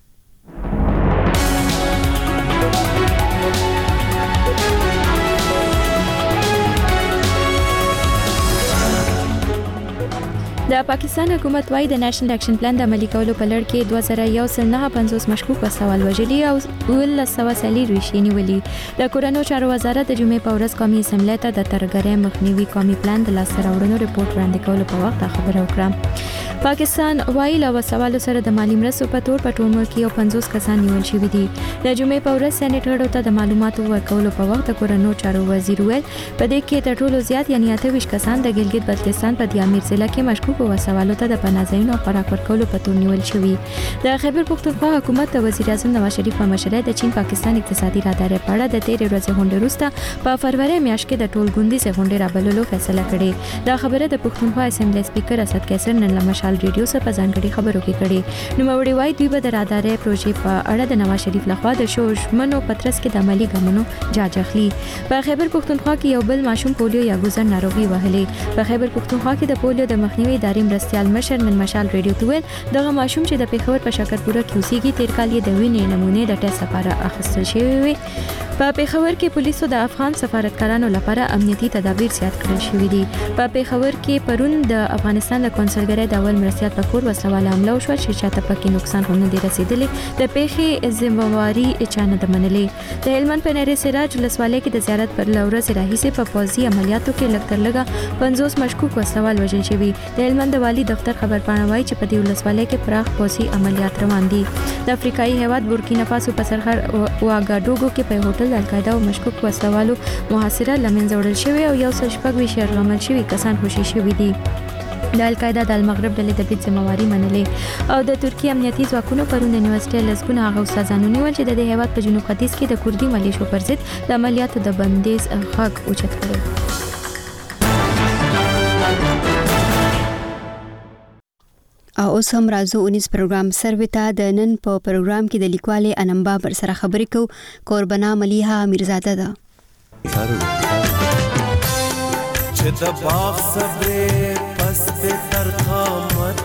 د پاکستان حکومت وايي د نېشنل اکشن پلان د عملي کولو په لړ کې دوه زره یو سل نه پنځوس مشکوک وسوال وژلي او ولس سوه څلور ویشت نیولي. د کورنیو چارو وزارت د جمعې په ورځ قومي اسمبلی ته د ترهګرۍ مخنیوي قومي پلان د لاسته راوړنو رپورټ وړاندې کولو په وخت خبره وکړه. پاکستان وايي له وسوالو سره د مالی مرستو په تور په ټول ملک یو پنځوس کسان نیول شوي دي. د جمعې په ورځ سېنیټ غړو ته د معلوماتو ورکولو په وخت د کورنیو چارو وزیر ویل په دې کې تر ټولو زیات یعنی اته ویشت کسان د ګلګت بلتستان په دیامیر ضلع کې مشکوک وسوالو ته د پناهځایونو او خوراک ورکولو په تور نیول شوي. د خیبر پختونخوا حکومت د وزیر اعظم نواز شریف په مشرۍ د چین پاکستان اقتصادي رادارې په اړه د تیرې ورځې غونډې وروسته په فروری میاشت کې د ټول ګوندیزې غونډې رابللو فیصله کړې. دا خبره د پختونخوا اسمبلی سپیکر اسد قیصر نن له مشال ریډیو سره په ځانګړي خبرو کې کړې. نوموړي وايي دوی به د رادارې پروژې په اړه د نواز شریف لخوا د شوشمنو پترس کې د عملي ګامونو جاج اخلي. په خیبر پختونخوا کې یو بل ماشوم پولیو یا ګوزن ناروغي وهلې. په خیبر پختونخوا کې د پولیو د مخنیوي ادارې مرستيال مشر نن مشال ریډیو ته ویل دغه ماشوم چې د پیښور په شکرپوره کې اوسېږي تیر کال یې د وینې نمونې د ټیسټ لپاره اخیستل شوې وي. په پیښور کې پولیسو د افغان سفارتکارانو لپاره امنیتي تدابیر زیات کړل شوې دي. په پیښور کې پرون د افغانستان د کونسلګرۍ د اول مرستيال په کور وسله حمله وشوه چې چاته پکې نقصان هم نه دی رسیدلی. د پیښې ذمہواری اچانه د منلې. د هلمند په نری سراج ولسوالۍ کې د زیارت پر لورز راهیسه په پوځي عملیاتو کې لکتر لګه پنځوس مشکوک وسوال وژل شوي. د هلمند والی دفتر خبر پاڼوي چې په دې ولسوالۍ کې پراخ پوځي عملیات روان دي. د افریقایي هیواد بورکینا فاسو په سرحد واګاډوګو کې په هوټل د القاعده او مشکوک وسوالو محاصره لمنځه وړل شوې او یو سل شپږ ویشت یرغمل شوي کسان خوشي شوي دي. د القاعده د المغرب ډلې د بیت ذمہواری منلې او د ترکیه امنیتي ځواکونو پرون د یونیورسيټي لسګونه هغه استادانو نیول چې د هیواد په جنوب ختیځ کې د کوردي ملیشو پر ضد د عملیاتو د بندیز غږ اوچت کړی. او اوس هم راځو اونیس پروګرام سرویتا د نن په پروګرام کې د لیکوالې انم بابر سره خبرې کوو. قربانا ملیحه میرزاده ده. چې د باغ صبرې پس د تر قامت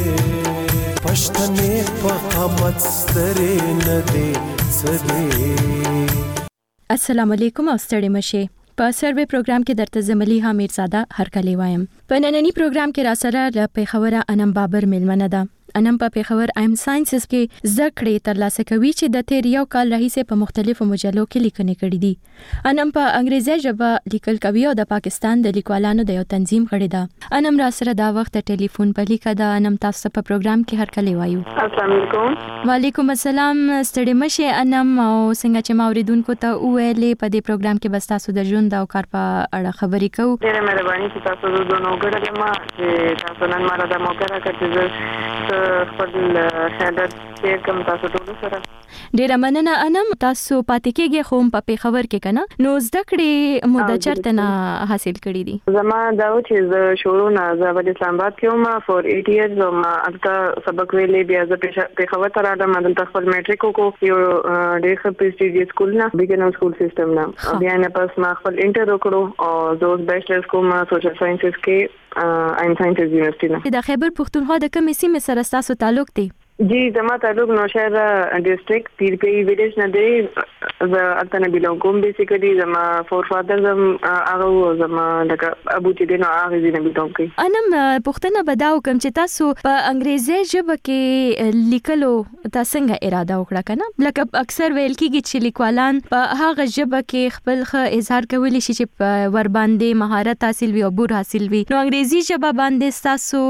پښتنې په قامت سترې نه دې سدې. السلام علیکم او ستړي مشه. په سروې پروګرام کې درته زملی حمید زاده هرکلی وایم. په نننی پروګرام کې را سره د پیښور انم بابر ملمنه ده. انم په پیښور ایم ساينسز کې زده کړې ترلاسه کوي چې د تیر یو کال راهیسې په مختلفو مجلو کې لیکنې کړې دي. انم په انګریزي ژبه لیکل کوي او د پاکستان د لیکوالانو د یو تنظیم غړې ده. انم را سره دا وخت ټلیفون په لیکه ده. انم تاسو په پروګرام کې هرکلی وایو. السلام علیکم. وعلیکم السلام. ستړي مشه انم او څنګه چې ما اوریدونکو ته ویلې په دې پروګرام کې بس تاسو د ژوند او کار په اړه خبرې کوو. ډېر مهرباني چې تاسو د دوه نوګړه ما چې تاسو نن ماره د موقع راکړئ خپل خیالات شیر کوم تاسو ټول سره. ډیره مننه انم. تاسو پاتې کېږئ خو په پیښور کې کنه نو زده کړې مو د چرته نه حاصل کړې دي؟ زما دا و چې زه شروع نه زه په اسلام آباد کې وم فور ایټ ایئرز او ما البته سبق ویلې بیا زه پیښور ته راغلم. دلته خپل میټریک وکړو یو ډېر ښه پریسټیجیس سکول نه بیګنر سکول سیستم نه. بیا نه پس ما خپل انټر وکړو او زه بیچلرز کوم سوشل ساينسز کې ایم ساينسز یونیورسيټي نه. د خیبر پختونخوا د کومې سیمې سره تاسو تعلق دی؟ جی زما تعلق نوشهر ډیسټریکټ پیرپی ویلیج نه دی زه الته نه بیلونګ کوم بیسیکلی زما فور فادر زم هغه زما لکه ابو چې دی نو هغه زینه بیلونګ کوي. انم پښتنه بداو کوم چې تاسو په انګریزي ژبه کې لیکلو تاسو څنګه اراده وکړه کنه لکه اکثر ویل کیږي چې لیکوالان په هغه ژبه کې خپل ښه اظهار کولی شي چې ور باندې مهارت حاصل وي او بور حاصل وي. نو انګریزي ژبه باندې تاسو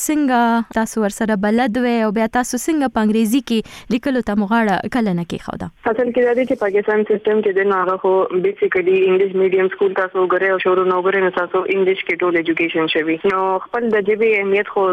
څنګه تاسو ور سره بلد وي او بیا تاسو څنګه په انګریزي کې لیکلو ته مغاړه کله نه کې خوده؟ اصل کې دا دی چې پاکستان سیستم چې د نو هغه خو بیسیکلی انګلیش میډیم سکول تاسو غره او شروع نو غره نو تاسو انګلیش کې ټول ایجوکیشن شوی. نو خپل د جبه اهمیت خو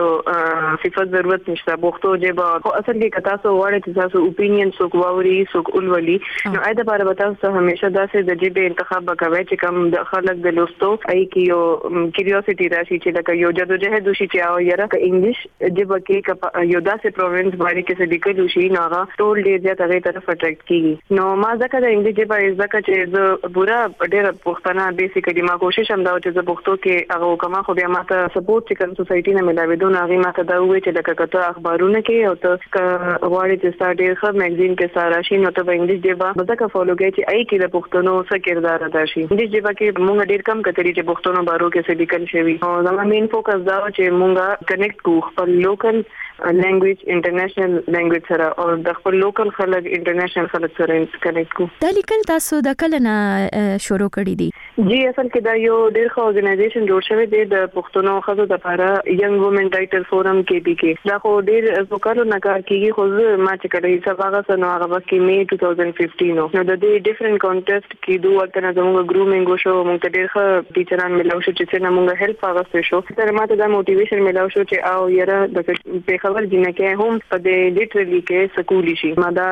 زړو صفات ضرورت نشته. بوختو جبه خو اصل کې تاسو وړه چې تاسو اپینین سو کووري سو اولولي نو اېدا لپاره به تاسو همیشه داسې د جبه انتخاب وکوي چې کوم د خلک د لوستو ای کې یو کیوریوسيټي راشي چې لکه یو جدوجہد وشي چې او یره ک انګلیش جبه کې یو داسې پروینس باندې کې څه لیکل شي نو هغه ټول ډیر زیات هغه طرف اټریکټ کیږي. نو ما ځکه د انګلیش ژبه ځکه چې زه پورا ډیر پښتنه بیسیکلی ما کوشش هم دا چې زه پښتو کې هغه کومه خو بیا ماته سپورټ چې کوم سوسایټي نه ملاوي دون هغه ماته دا وې چې لکه کته اخبارونه کې او ته غواړي چې ستا ډیر ښه میگزین کې سارا شي نو ته انګلیش ژبه ځکه فالو کوي چې آی کې د پښتنو څه کردار ادا شي. انګلیش ژبه کې مونږ ډیر کم کتري چې پښتنو بارو کې څه لیکل شوی او زموږ مین فوکس دا چې مونږه کنیکټ کو خپل لوکل لینګویج انټرنیشنل لینګویج سره او د خپل لوکل خلک انټرنیشنل خلک سره کنیکټ کو. دا لیکل تاسو د کله نه شروع کړی دي؟ جی اصل کې دا یو ډیر ښه ارګنایزیشن جوړ شوی دی د پښتنو خزو د لپاره ینګ وومن ټایټل فورم کې بي کې. دا خو ډیر وکړو نه کار کیږي خو ما چې کړی سبا غسنو هغه وخت کې می two thousand fifteen نو د دې ډیفرنٹ کانټیسټ کې دوه ورته زموږ ګرومینګ شو موږ ډیر ښه ټیچران ملاو شو چې څنګه موږ هیلپ واغستې شو. تر ماته دا موټیویشن ملاو شو چې او یره د خبر جنہ کې هم په دې لیټرلی کې سکولی شي. ما دا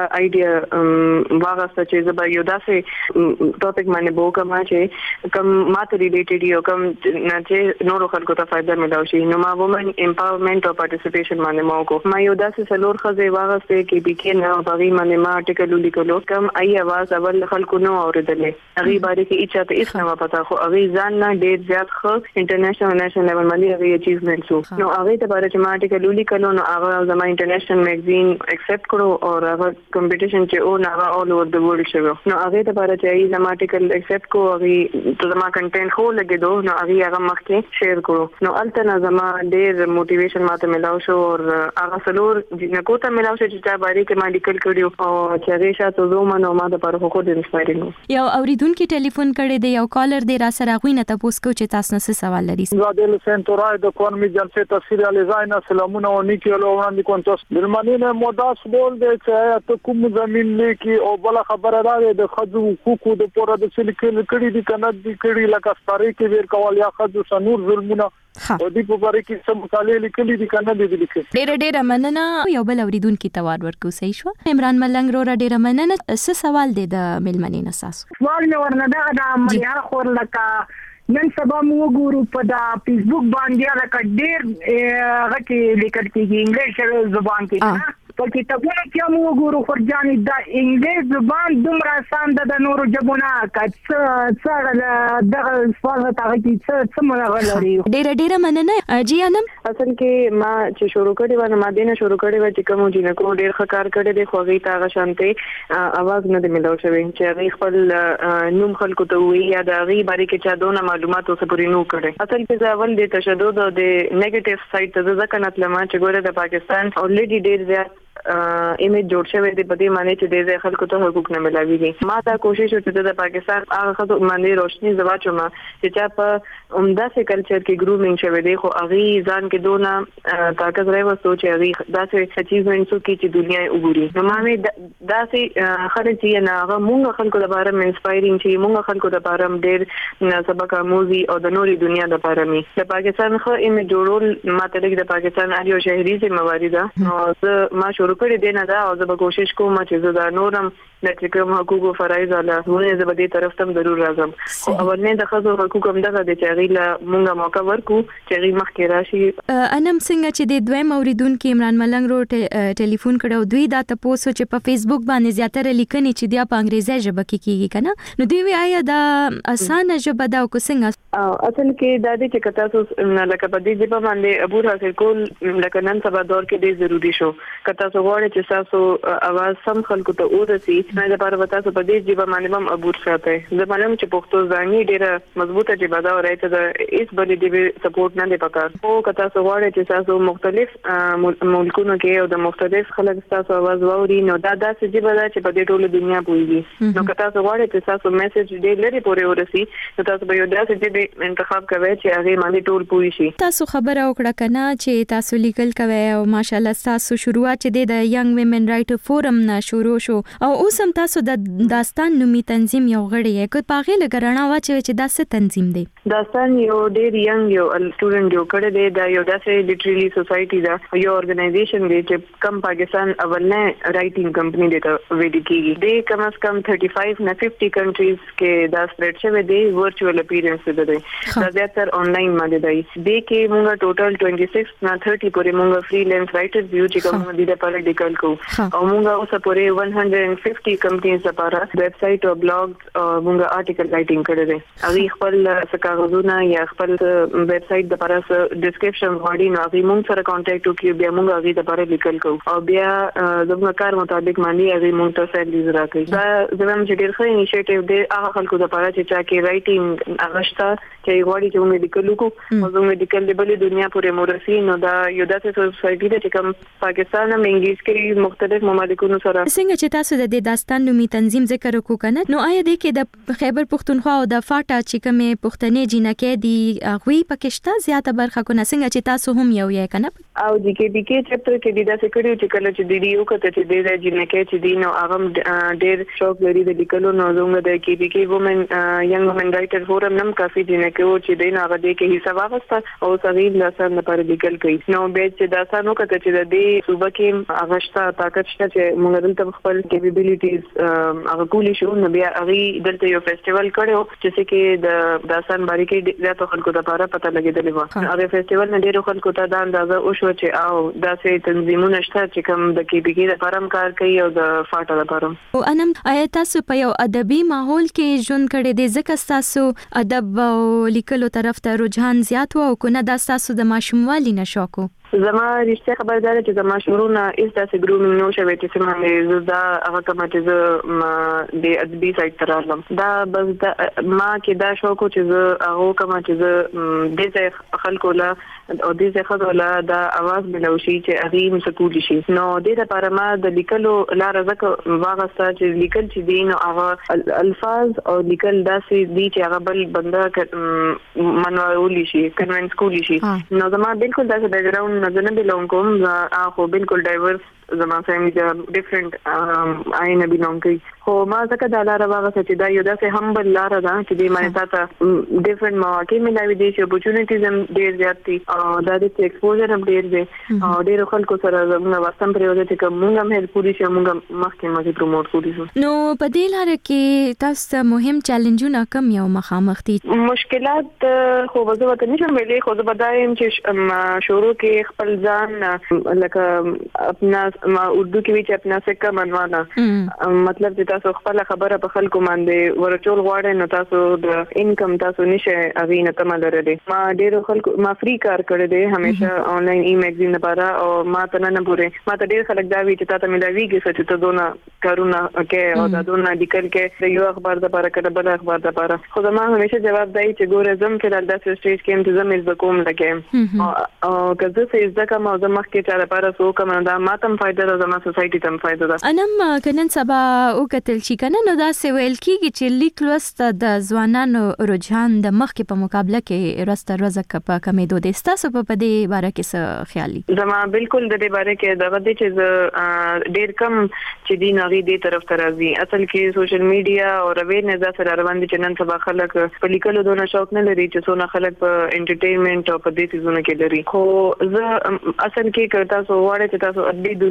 آیډیا واغسته چې زبر یو داسې ټاپک باندې بو کما چې کوم ماته ریلیټډ یو کوم نه چې نورو خلکو ته فائدہ ملاوي شي. نو ما وومن امپاورمنت او پارټیسیپیشن باندې مو کو ما یو داسې سلور خزه واغسته کې بي کې نه باغی باندې ما ارټیکل لیکلو کوم ای आवाज اول خلکو نو اوریدلې هغه باندې کې اچا ته هیڅ نه پتا خو هغه ځان نه ډیر زیات خو انټرنیشنل نېشنل لیول باندې هغه اچیومنټ شو. نو هغه ته باره چې ما ارټیکل لیکلو نو هغه زما انټرنیشنل میگزین ایکسپټ کړو او هغه کمپټیشن چې او هغه اول اوور د ورلد شوی. نو هغه ته باره چې زما ارټیکل ایکسپټ کو هغه ته زما کنټینټ خو لګیدو نو هغه هغه مخکې شیر کړو. نو الته نه زما ډیر موټیویشن ماته ملاو شو او هغه سلور جنکو ته ملاو شو چې تا باندې کې ما لیکل کړیو او چې هغه شاته زوم نو ما د پر خو خود انسپایرینګ. یو اوریدونکو ټلیفون کړی دی یو کالر دی را سره غوینه تاسو کو چې تاسو نه سوال لري. زادل سنتورای د اکونومی جلسه تفصیل الزاینا سلامونه او نیکیلو وړاندې کوم تاسو درمنینه موداس بول دی چې ته کوم زمين لیکي او بل خبره راغی د خځو حقوقو د پوره د سلیکل کړي دي کنه دي کړي لکه ستاري کې ور کول یا خځو سنور ظلمونه او دې په اړه کې سم مقاله لیکلي دي کنه دي لیکلي. ډېر ډېر مننه یو بل اوریدونکو ته وار ورکو صحیح شو. عمران ملنګ رو ډېر مننه. څه سوال دی د ملمنې نساس؟ سوال نه ورنه دا د مریار خور لکه نن سبا مو ګورو په دا فیسبوک باندې لکه ډېر غټي لیکل کېږي انګلیش زبان کې په کتابونو کې مو ګورو خرجاني دا انګلیش زبان دومره آسان ده د نورو ژبونو کڅ څه دغه سوال ته کې څه څه مغلري. ډېر ډېر مننه جی انم. اصل کې ما چې شروع کړی و ما دینه شروع کړی و چې کوم جنکو ډېر ښه کار کړی دی خو هغه ته شانته आवाज نه دی ملو شوی چې هغه خپل نوم خلکو ته وی یا د هغه باره کې چا دونه معلومات اوسه پوری نو کړي. اصل کې ځاول د تشدد او د نیگیټیو سایډ ته ځکه نتلم چې ګوره د پاکستان اوريډي ډېر زیات ایمیج جوړ شوی دی په دې معنی چې د خلکو ته حقوق نه ملاويږي. ما دا کوشش وکړه د پاکستان هغه خلکو باندې روشني زواچو ما چې چا په عمده سي کلچر کې ګرومینګ شوی دی خو هغه ځان کې دونه طاقت راوي وسو چې هغه داسې اچیومنټس کې چې دنیا وګوري. نو ما مې داسې خلک چې نه هغه مونږ خلکو لپاره انسپایرینګ چې مونږ خلکو لپاره ډېر سبق آموزي او د نوري دنیا لپاره مې د پاکستان خو ایمیج جوړول ماته د پاکستان اړیو شهري ذمہ واری ده. نو زه ما شروع کړی دی نه دا او زه به کوشش کوم چې زه دا نورم د کوم حقوقو فرایض ولا ونه زه به دې طرف ته ضرور راځم او اولنې د خزو حقوق هم دغه د چاغي له مونږه موقع ورکو چې غي مخکې راشي. انم څنګه چې د دویم اوریدونکو عمران ملنګ رو ټلیفون کړو دوی دا تاسو چې په فیسبوک باندې زیاتره لیکنې چې دی په انګریزي ژبه کې کیږي کنه نو دوی وی آیا دا اسانه ژبه دا کو څنګه او اصل کې دا دې چې کتا تاسو لکه په دې ژبه باندې عبور حاصل کول لکه نن سبا دور کې ډېر ضروری شو کتا تاسو غواړئ چې تاسو اواز سم خلکو ته ورسي نه لپاره وتا تاسو په دې ژبه باندې هم عبور ساتئ زه معلوم چې پښتو ځانګړي ډېره مضبوطه ژبه دا او راځي دا هیڅ بلې ژبه سپورټ نه دی پکار او کتا تاسو غواړئ چې تاسو مختلف ملکونو کې او د مختلف خلک تاسو اواز واوري نو دا داسې ژبه ده چې په دې ټوله دنیا پوهیږي نو کتا تاسو غواړئ چې تاسو میسج ډېر لري پورې ورسي نو تاسو به یو داسې ژبه انتخاب کوئ چې هغه باندې ټول پوي شي. تاسو خبره وکړه کنه چې تاسو لیکل کوي او ماشاالله تاسو شروعات چې د ینګ ویمن رائټ فورم نه شروع شو او اوس هم تاسو د داستان نومي تنظیم یو غړی یې کو پاغه لګرانه واچوي چې داسې تنظیم دی. داستان یو ډېر ینګ یو سټوډنټ یو کړی دی دا یو داسې لټرلی سوسایټي دا یو ارګنایزیشن دی چې کم پاکستان اولنه رائټینګ کمپنی دی ته ویډی کیږي د کم از کم پینتیس نه پچاس کنټریز کې دا سپریډ شوی دی ورچوال اپیرنس دی دی دا زیاتره آنلاین باندې دی د کې موږ ټوټل چھبیس نه تیس پورې موږ فریلانس رائټرز یو چې کوم دي د پالیټیکل کو او موږ اوس پورې one hundred fifty کمپنیز لپاره ویب سټ او بلاګ موږ آرټیکل رائټینګ کړی دی هغه خپل کاغذونه یا خپل ویب سټ لپاره ډسکرپشن غواړي نو هغه موږ سره کانټیکټ وکړي بیا موږ هغه لپاره لیکل کوو او بیا زموږ کار مطابق باندې هغه موږ ته سیلیز راکړي دا زموږ چې ډېر ښه انیشیټیو دی هغه خلکو لپاره چې چا کې رائټینګ هغه شته چې غواړي چې موږ لیکل وکړو او موږ لیکل د بلې دنیا پورې مورسي نو دا یو داسې سوسایټي ده چې کوم پاکستان هم انګلیش کې مختلف مملکتونو سره څنګه چې تاسو د داستان نومي تنظیم ذکر وکړو کنه نو آیا د کې د خیبر پښتونخوا او د فاټا چې کومه پښتنې جنکې دي غوي پکشته زیاته برخه کو نه څنګه چې تاسو هم یو یې کنه او د کې د کې چپټر کې د داسې کړیو چې کله چې د دې یو کته چې د جنکې چې دین او هغه ډېر شوق لري د لیکلو نو زموږ د کې د کې وومن ینګ وومن رائټر فورم نم کافي جنکې او چې دین هغه د کې حصہ واغسته او صغیر لاسن لپاره لیکل کوي نو به چې دا سانو کته چې د دې صوبه کې هغه شته طاقت شته چې موږ دلته خپل کیپیبلیټیز هغه کولی شو نو بیا هغه دلته یو فیسټیوال کړو چې کې د داسان باریکي زیاتو خلکو لپاره پته لګیدلې و هغه فیسټیوال نه ډیرو خلکو ته دا اندازه او شو چې او داسې تنظیمونه شته چې کوم د کې بي کې لپاره کار کوي او د فاټا لپاره او انم آیا تاسو په یو ادبي ماحول کې ژوند کړی دی ځکه تاسو ادب او لیکلو طرف ته رجحان زیات و او کنه دا تاسو د ماشوموالي نشوکو زما رښتیا خبردار چې زما شروعونه ایس داسې ګرومینګ نو شوی چې سمه زه دا هغه کوم چې زه د ادبي سایت تر راغلم دا بس ما کې دا شوق چې زه هغه کوم چې زه د ځای خلکو لا او د ځای خلکو لا دا आवाज ملوشي چې هغه مسکول شي نو د لپاره ما د لیکلو لار زکه واغسته چې لیکل چې دین او هغه الفاظ او لیکل داسې دي چې هغه بل بنده منوالي شي کنوینس کولی شي نو زما بالکل داسې بیک ګراوند نه نه بلونګ کوم اخو بالکل ډایورس زما فیملی د ډیفرنٹ آینه بلونګ کوي خو ما ځکه دا لار واغسته چې دا یو داسې همبل لار ده چې د مې تاسو ډیفرنٹ مواقع ملوي دي چې اپورچونټیز هم ډیر زیات دي او دا د ایکسپوژر هم ډیر دی او ډیر خلکو سره موږ واسطم پریوځي چې موږ هم هیل پوری شو موږ مخکې مخکې پروموټ کولی شو نو په دې لار کې تاسو مهم چیلنجونه کم یو مخامخ دي مشکلات خو وځو ته نشم ویلې خو زه بدایم چې شروع کې خپل ځان لکه خپل ما اردو کې وی چې خپل سکه منوانا مطلب چې تاسو خپل خبره په خلکو باندې ورچول غواړئ نو تاسو د انکم تاسو نشه اغي نه تمل لري ما ډیرو خلکو ما فری کار کړی دی همیشه آنلاین ای میگزین لپاره او ما ته نه پوره ما ته ډیر خلک دا وی چې تاسو ملويږي چې ته دونه کارونه کې او دا دونه لیکل کې یو اخبار لپاره کړه بل اخبار لپاره خو ما همیشه جواب دی چې ګوره زم کې د داسې سټیج کې تنظیم از کوم لکه او کزه چې ځکه ما زما کې چا لپاره سو کوم دا ماتم فائدہ ده زما سوسایټي تم فائدہ ده انم کنن سبا او کتل شي کنه نو دا سی ویل کیږي چې لیک لوست د ځوانانو رجحان د مخ کې په مقابله کې رسته روزه په کمیدو دي تاسو په دې باره کې څه خیالي زما بالکل د دې باره کې دغه دي چې ډیر کم چې دین هغه دې طرف ته راځي اصل کې سوشل میډیا او اویرنس سره روان دي چې نن سبا خلک په لیکلو دونه شوق نه لري چې څونه خلک په انټرټینمنت او په دې څه کې لري خو زه اصل کې کړتا سو وړه چې تاسو ادبي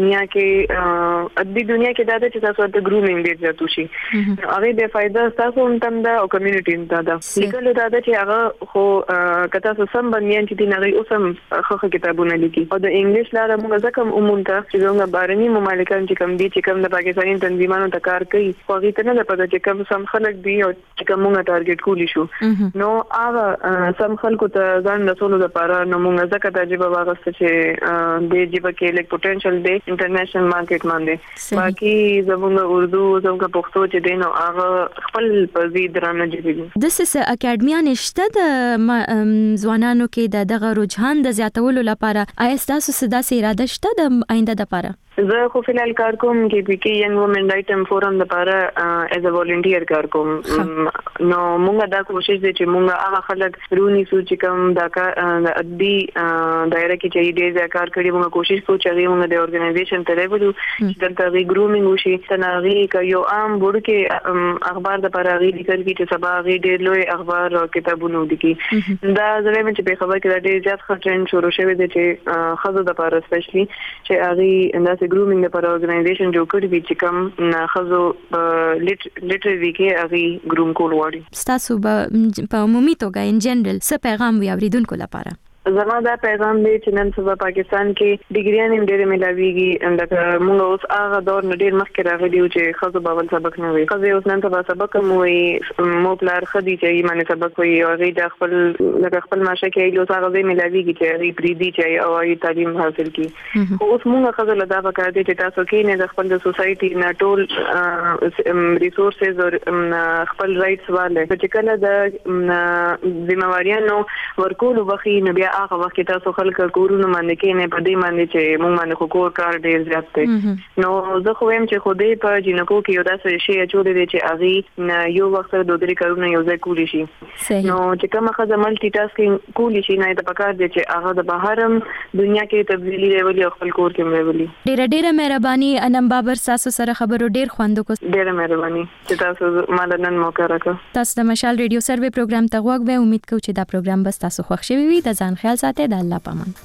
دنیا کې ادبي دنیا کې دا چې تاسو د ګرومینګ ډیر زیات شي هغه به فائدہ تاسو هم تم دا او کمیونټي هم دا لیکل دا چې هغه خو کته تاسو سم باندې چې دی نه اوسم خو کتابونه لیکي او د انګلیش لاره موږ ځکه عموما چې موږ بارني مملکت چې کوم دي چې کوم د پاکستاني تنظیمانو ته کار کوي خو هغه ته نه پته چې کوم سم خلک دي او چې کوم موږ ټارګټ کولی شو نو هغه سم خلکو ته ځان رسولو لپاره نو موږ ځکه د جيبه واغسته چې د جيبه کې لیک پوتنشل دی انټرنیشنل مارکیټ باندې باقي زموږ اردو زموږ پښتو چې دین او هغه خپل په زی درانه جيبي د سس اکیډمیا نشته د ځوانانو کې د دغه رجحان د زیاتولو لپاره آیا تاسو سدا سي اراده شته د آینده لپاره زه خو فلحال کار کوم کې پی کې ینګ وومن رائټ فورم لپاره ایز ا والنټیر کار کوم نو موږ دا کوشش دي چې موږ هغه خلک رونی سوچ کوم دا د ادبي دایره کې چې ډېر ځای کار کړی موږ کوشش کوو چې موږ د اورګنایزیشن ته لیولو چې دلته غي ګرومینګ وشي تناغي ک یو عام بورډ کې اخبار د پراغي لیکل کی چې سبا غي ډېر لوی اخبار او کتابونه دي دا زموږ چې په خبر کې ډېر زیات خټرن شروع شوی دی چې خزو د پاره سپیشلی چې هغه د ګرومینګ لپاره اورګنایزیشن جوړ کړی دی چې کوم خزو لیټرلی کې هغه ګروم کول وړي تاسو په عمومي توګه ان جنرال څه پیغام وي اوریدونکو لپاره زما دا پیغام دی چې نن سبا پاکستان کې ډیګریان هم ډېر ملاويږي اندکه موږ اوس هغه دور نه ډېر مخکې راغلي یو چې خزو باول سبق نه وي خزو اوس نن سبا سبق مو وي مو پلار خدي چې ایمانه سبق وي او هغه د خپل لکه خپل ماشه کې یو څنګه دی ملاويږي چې هغه پریدي چې او هغه تعلیم حاصل کړي خو اوس موږ خزو له دا وکړ دي چې تاسو کې نه د خپل د سوسايټي نه ټول ریسورسز او خپل رائټس والے چې کله د ذمہواریانو ورکول وخی نه بیا هغه وخت تاسو خلک کورونه باندې کې نه پدې باندې چې موږ باندې خو کور کار ډیر زیات دی نو زه خو هم چې خو دې په جنکو کې یو داسې شی اچولې دی چې هغه یو وخت د دوه کارونه یو ځای کولی شي نو چې کومه خزه ملټي ټاسکینګ کولی شي نه د پکار دی چې هغه د بهرم دنیا کې تبدیلی راولي او خپل کور کې راولي ډیر ډیر مهرباني انم بابر تاسو سره خبرو ډیر خوند کو ډیر مهرباني چې تاسو مال نن موقع راکړه تاسو د مشال ریډیو سروي پروګرام ته غوږ به امید کوم چې دا پروګرام بس تاسو خوښ شوي وي د ځان خیال ساتئ د الله پامان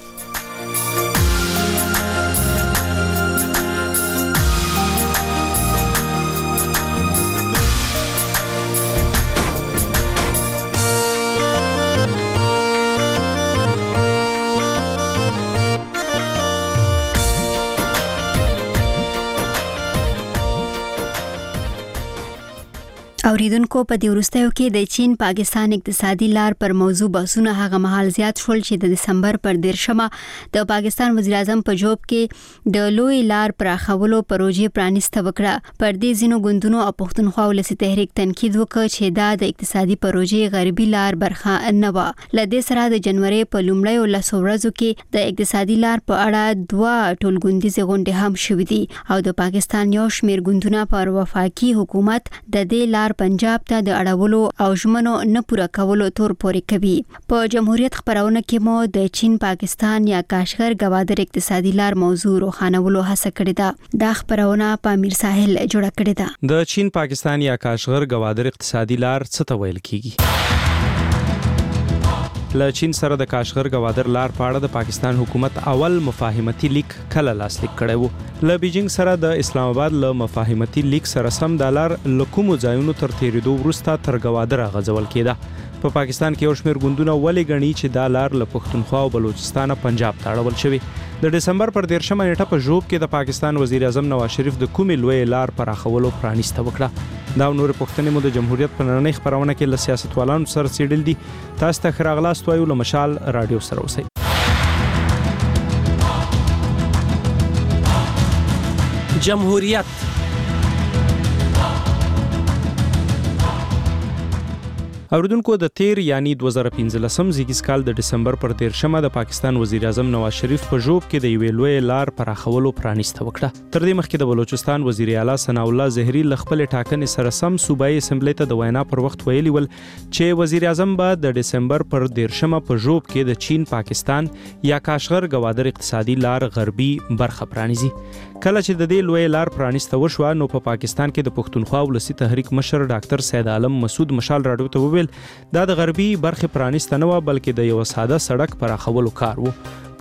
اوریدونکو په دې ورستیو کې د چین پاکستان اقتصادي لار پر موضوع بحثونه هغه مهال زیات شول چې د دسمبر پر دیرشمه د پاکستان وزیر اعظم په جوب کې د لوی لار پراخولو پروژې پرانیسته وکړه پر دې ځینو ګوندونو او پښتونخوا ولسی تحریک تنقید وکړ چې دا د اقتصادي پروژې غربي لار برخه نه و لدې سره د جنوري په لومړیو لسو ورځو کې د اقتصادي لار په اړه دوه ټولګوندیزه غونډې هم شوې دي او د پاکستان یو شمېر ګوندونه پر وفاقي حکومت د دې لار پنجاب ته د اړولو او ژمنو نه پوره کولو تور پورې کوي په جمهوریت خبرونه کې مو د چین پاکستان یا کاشغر گوادر اقتصادي لار موضوع روښانولو هڅه کړې ده دا خبرونه په امیر ساحل جوړه کړې ده د چین پاکستان یا کاشغر گوادر اقتصادي لار څه ته ویل کیږي له چین سره د کاشغر گوادر لار په اړه د پاکستان حکومت اول مفاهمتي لیک کله لاسلیک کړی وو له بیجینګ سره د اسلام آباد له مفاهمتي لیک سره سم د لار لکومو ځایونو تر تیریدو وروسته تر گوادر غځول کېده په پا پاکستان کې یو شمېر ګوندونه ولې غني چې دا لار له پښتونخوا او بلوچستان پنجاب ته اړول شوی د دسمبر پر دیرشمه نیټه په جوب کې د پاکستان وزیر اعظم نواز شریف د کومې لوی لار پراخولو پرانیسته وکړه دا نور پښتنې مو د جمهوریت په نړۍ خبرونه کې له سیاستوالانو سره سیډل دي تاسو ته خراغلاست وایو له مشال رادیو سره اوسئ جمهوریت اوریدونکو د تیر یعنی دوه زره پنځلسم زیږیز کال د دسمبر پر دیرشمه د پاکستان وزیر اعظم نواز شریف په جوب کې د یوې لوی لار پراخولو پرانیسته وکړه تر دې مخکې د بلوچستان وزیر اعلی ثنا الله زهری ل خپل ټاکنې سره سم صوبایي اسمبلی ته د وینا پر وخت ویلي ول چې وزیر اعظم به د دسمبر پر دیرشمه په جوب کې د چین پاکستان یا کاشغر گوادر اقتصادي لار غربي برخه پرانیزي کله چې د دې لوی لار پرانیسته وشو نو په پاکستان کې د پښتونخوا ولسی تحریک مشر ډاکټر سید عالم مسعود مشال راډیو ته وویل دا د غربي برخه پرانیسته نه و بلکې د یو ساده سړک پراخولو کار وو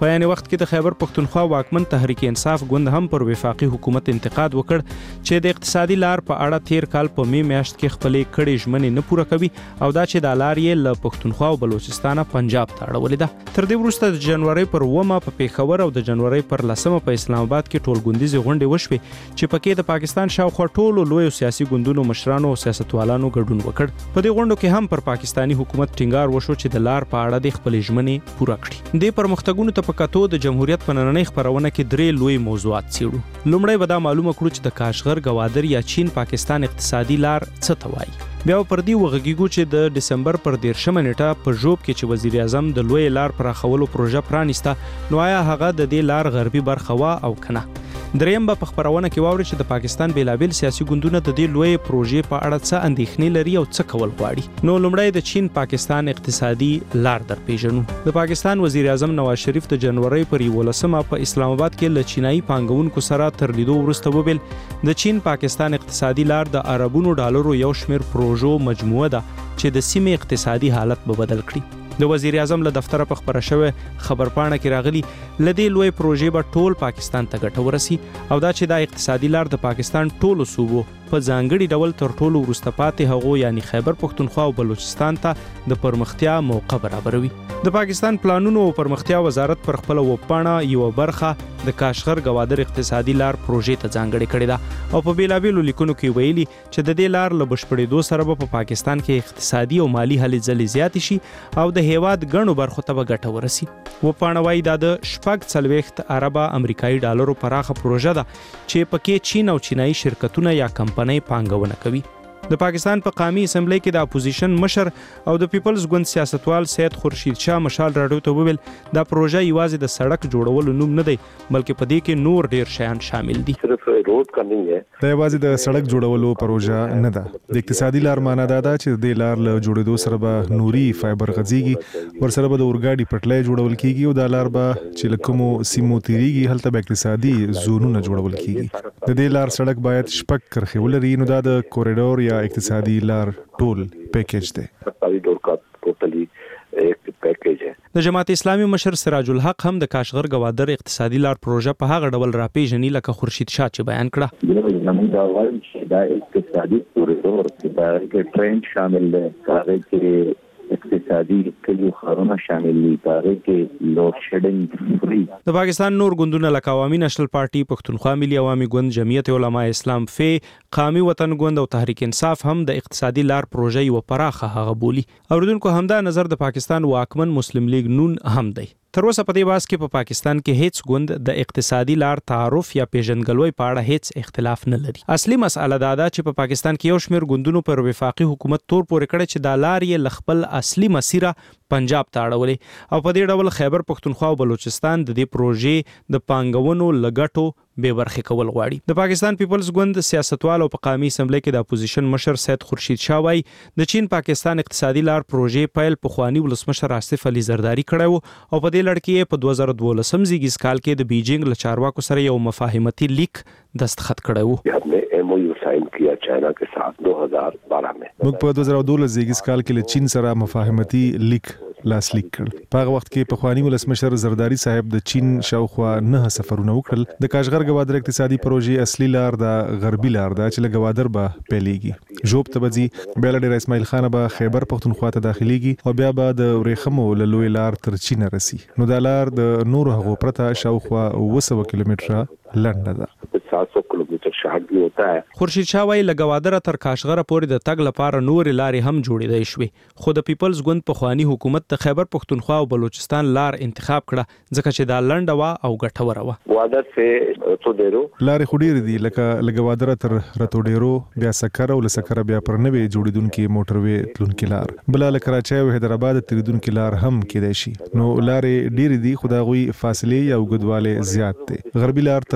په یعنی وخت کې د خیبر پښتونخوا واکمن تحریک انصاف ګوند هم پر وفاقي حکومت انتقاد وکړ چې د اقتصادي لار په اړه تیر کال په می میاشت کې خپلې کړې ژمنې نه پوره کوي او دا چې د لار یې له پښتونخوا او بلوچستان پنجاب ته اړولې ده. تر دې وروسته د جنوري پر اوومه په پیښور او د جنوري پر لسمه په اسلام آباد کې ټولګوندیزې غونډې وشوې چې پکې د پاکستان شاوخوا ټولو لویو سیاسي ګوندونو مشرانو او سیاستوالانو ګډون وکړ. په دې غونډو کې هم پر پاکستانی حکومت ټینګار وشو چې د لار په اړه د خپلې ژمنې پوره کړي. د پرمختګونو ته په کتو د جمهوریت په نننۍ خپرونه کې درې لوی موضوعات څیړو. لومړی به دا معلومه کړو چې د کاشغر ګوادر یا چین پاکستان اقتصادي لار څه ته وایي. بیا پر دې وغږیږو چې د دسمبر پر دیرشمه نیټه په ژوب کې چې وزیر اعظم د لوی لار پراخولو پروژه پرانیسته نو آیا هغه د دې لار غربي برخه وا او کنه. دریم به په خبرونه کې واوري چې د پاکستان بیلابل سیاسي ګوندونه د دې لوی پروژې په اړه څه اندېښنې لري او څه کول غواړي. نو لومړی د چین پاکستان اقتصادي لار در پیژنو. د پاکستان وزیر اعظم نواز شریف د جنوري پر یولسمه په اسلام آباد کې له چینایي پانګونکو سره تر لیدو وروسته وویل د چین پاکستان اقتصادي لار د اربونو ډالرو یو شمېر پروژو مجموعه ده چې د سیمې اقتصادي حالت به بدل کړي. د وزیر اعظم له دفتره په خبره شوی خبرپاڼه کې راغلي لدې لوی پروژې به ټول پاکستان ته ګټه ورسي او دا چې دا اقتصادي لار د پاکستان ټولو صوبو په ځانګړي ډول تر ټولو وروسته پاتې هغو یعنی خیبر پښتونخوا او بلوچستان ته د پرمختیا موقع برابروي. د پاکستان پلانونو او پرمختیا وزارت پر خپل وپاڼه یو برخه د کاشغر ګوادر اقتصادي لار پروژې ته ځانګړې کړې ده او په بیلابیلو لیکونو کې ویلي چې د دې لار له بشپړېدو سره به په پاکستان کې اقتصادي او مالی هلې ځلې زیاتې شي او د هیواد ګڼو برخو ته به ګټه ورسي. وپاڼه وایي دا د شپږ څلوېښت اربه امریکایي ډالرو پراخه پروژه ده چې پکې چین او چینایي شرکتونه یا کمپنۍ پانګونه کوي. د پاکستان په قومي اسمبلی کې د اپوزیشن مشر او د پیپلز ګوند سیاستوال سید خورشید شاه مشال راډیو ته وویل دا پروژه یوازې د سړک جوړولو نوم نه دی بلکې په دې کې نور ډیر شیان شامل دي. صرف روډ کا نه دی دا یوازې د سړک جوړولو پروژه نه ده. د اقتصادي لار معنا دا ده چې د لار له جوړېدو سره به نوري فایبر غځيږي ورسره به د اورګاډي پټلۍ جوړول کیږي او د لار به چې لکمو سیمو تیریږي هلته به اقتصادي زونونه جوړول کیږي. د دې لار سړک باید شپږ کرښې ولري نو دا د کوریډور یا اقتصادي لار ټول پیکیج دی. سرکاري ډور کا ټوټلی ایک پیکیج ہے. د جماعت اسلامي مشر سراج الحق هم د کاشغر ګوادر اقتصادي لار پروژه په هغه ډول راپیژني لکه خورشید شاه چې بیان کړه. زموږ دا وایي چې دا اقتصادي کوریډور دا کې ټرین شامل دی هغه کې اقتصادي کلیو خارونه شامل دي هغه کې لوډ شیډینګ فری. د پاکستان نور ګوندونه لکه عوامي نېشنل پارټي پښتونخوا ملي عوامي ګوند جمعیت علماء اسلام فی قومي وطن ګوند او تحریک انصاف هم د اقتصادي لار پروژې یو پراخه هغه بولی. اوریدونکو همدا نظر د پاکستان واکمن مسلم لیگ نون هم دی. تر اوسه په دې باس کې په پاکستان کې هیڅ ګوند د اقتصادي لار تعارف یا پیژنګلوي په اړه هیڅ اختلاف نه لري. اصلي مسأله دا ده چې په پاکستان کې یو شمېر ګوندونو پر وفاقي حکومت تور پورې کړی چې د لار یې خپل اصلي مسیره پنجاب ته اړولې او په دې ډول خیبر پښتونخوا او بلوچستان د دې پروژې د پانګونو لګټو به برخه کول غواړي. د پاکستان پیپلز ګوند سیاستوال او په قومي اسمبلی کې د اپوزیشن مشر سید خورشید شاه وايي د چین پاکستان اقتصادي لار پروژې پیل په خواني ولسمشر آصف علي زرداری کړو او په دې لړ کې په دوه زره دولسم زیږیز کال کې د بیجینګ له چارواکو سره یو مفاهمتي لیک دستخط کړو. हमने एमओयू साइन किया चाइना के साथ दो हज़ार बारह में. موږ په دوه زره دولس زیږیز کال کې له چین سره مفاهمتي لیک لاسلیک کړ. په هغه وخت کې په خواني ولسمشر زرداری صاحب د چین شاوخوا نه سفرونه وکړل. د کاشغر ګوادر اقتصادي پروژې اصلي لار د غربي لار ده چې له ګوادر به پیلېږي ژوب ته بځي بیا له ډیر اسماعیل خان به خیبر پښتونخوا ته داخليږي او بیا به د ورېخمو له لوی لار تر چین رسي. نو د لار د نور هغو پرته شاوخوا اوه سوه کیلومتره لنډه ده. सात सौ किलोमीटर शहर भी होता है. خورشید شاه وايي لګوادر تر کاشغر پورې د تګ لپاره نور لارې هم جوړېدای شوې خو د پیپلز ګوند په خواني حکومت د خیبر پښتونخوا او بلوچستان لار انتخاب کړه ځکه چې دا لنډه وا او ګټوره وا. گوادر سے رتو ډیرو لارې خډیر دي لکه لګوادر تر رتو ډیرو بیا سکر او لسکر بیا پر نوې جوړیدونکو موټروي تلونکو لار بل له کراچۍ او حیدرآباد تریدونکو لار هم کېدای شي. نو لارې ډېر دي خو دا غوي فاصله یا وګدواله زیات دي. غربي لار تر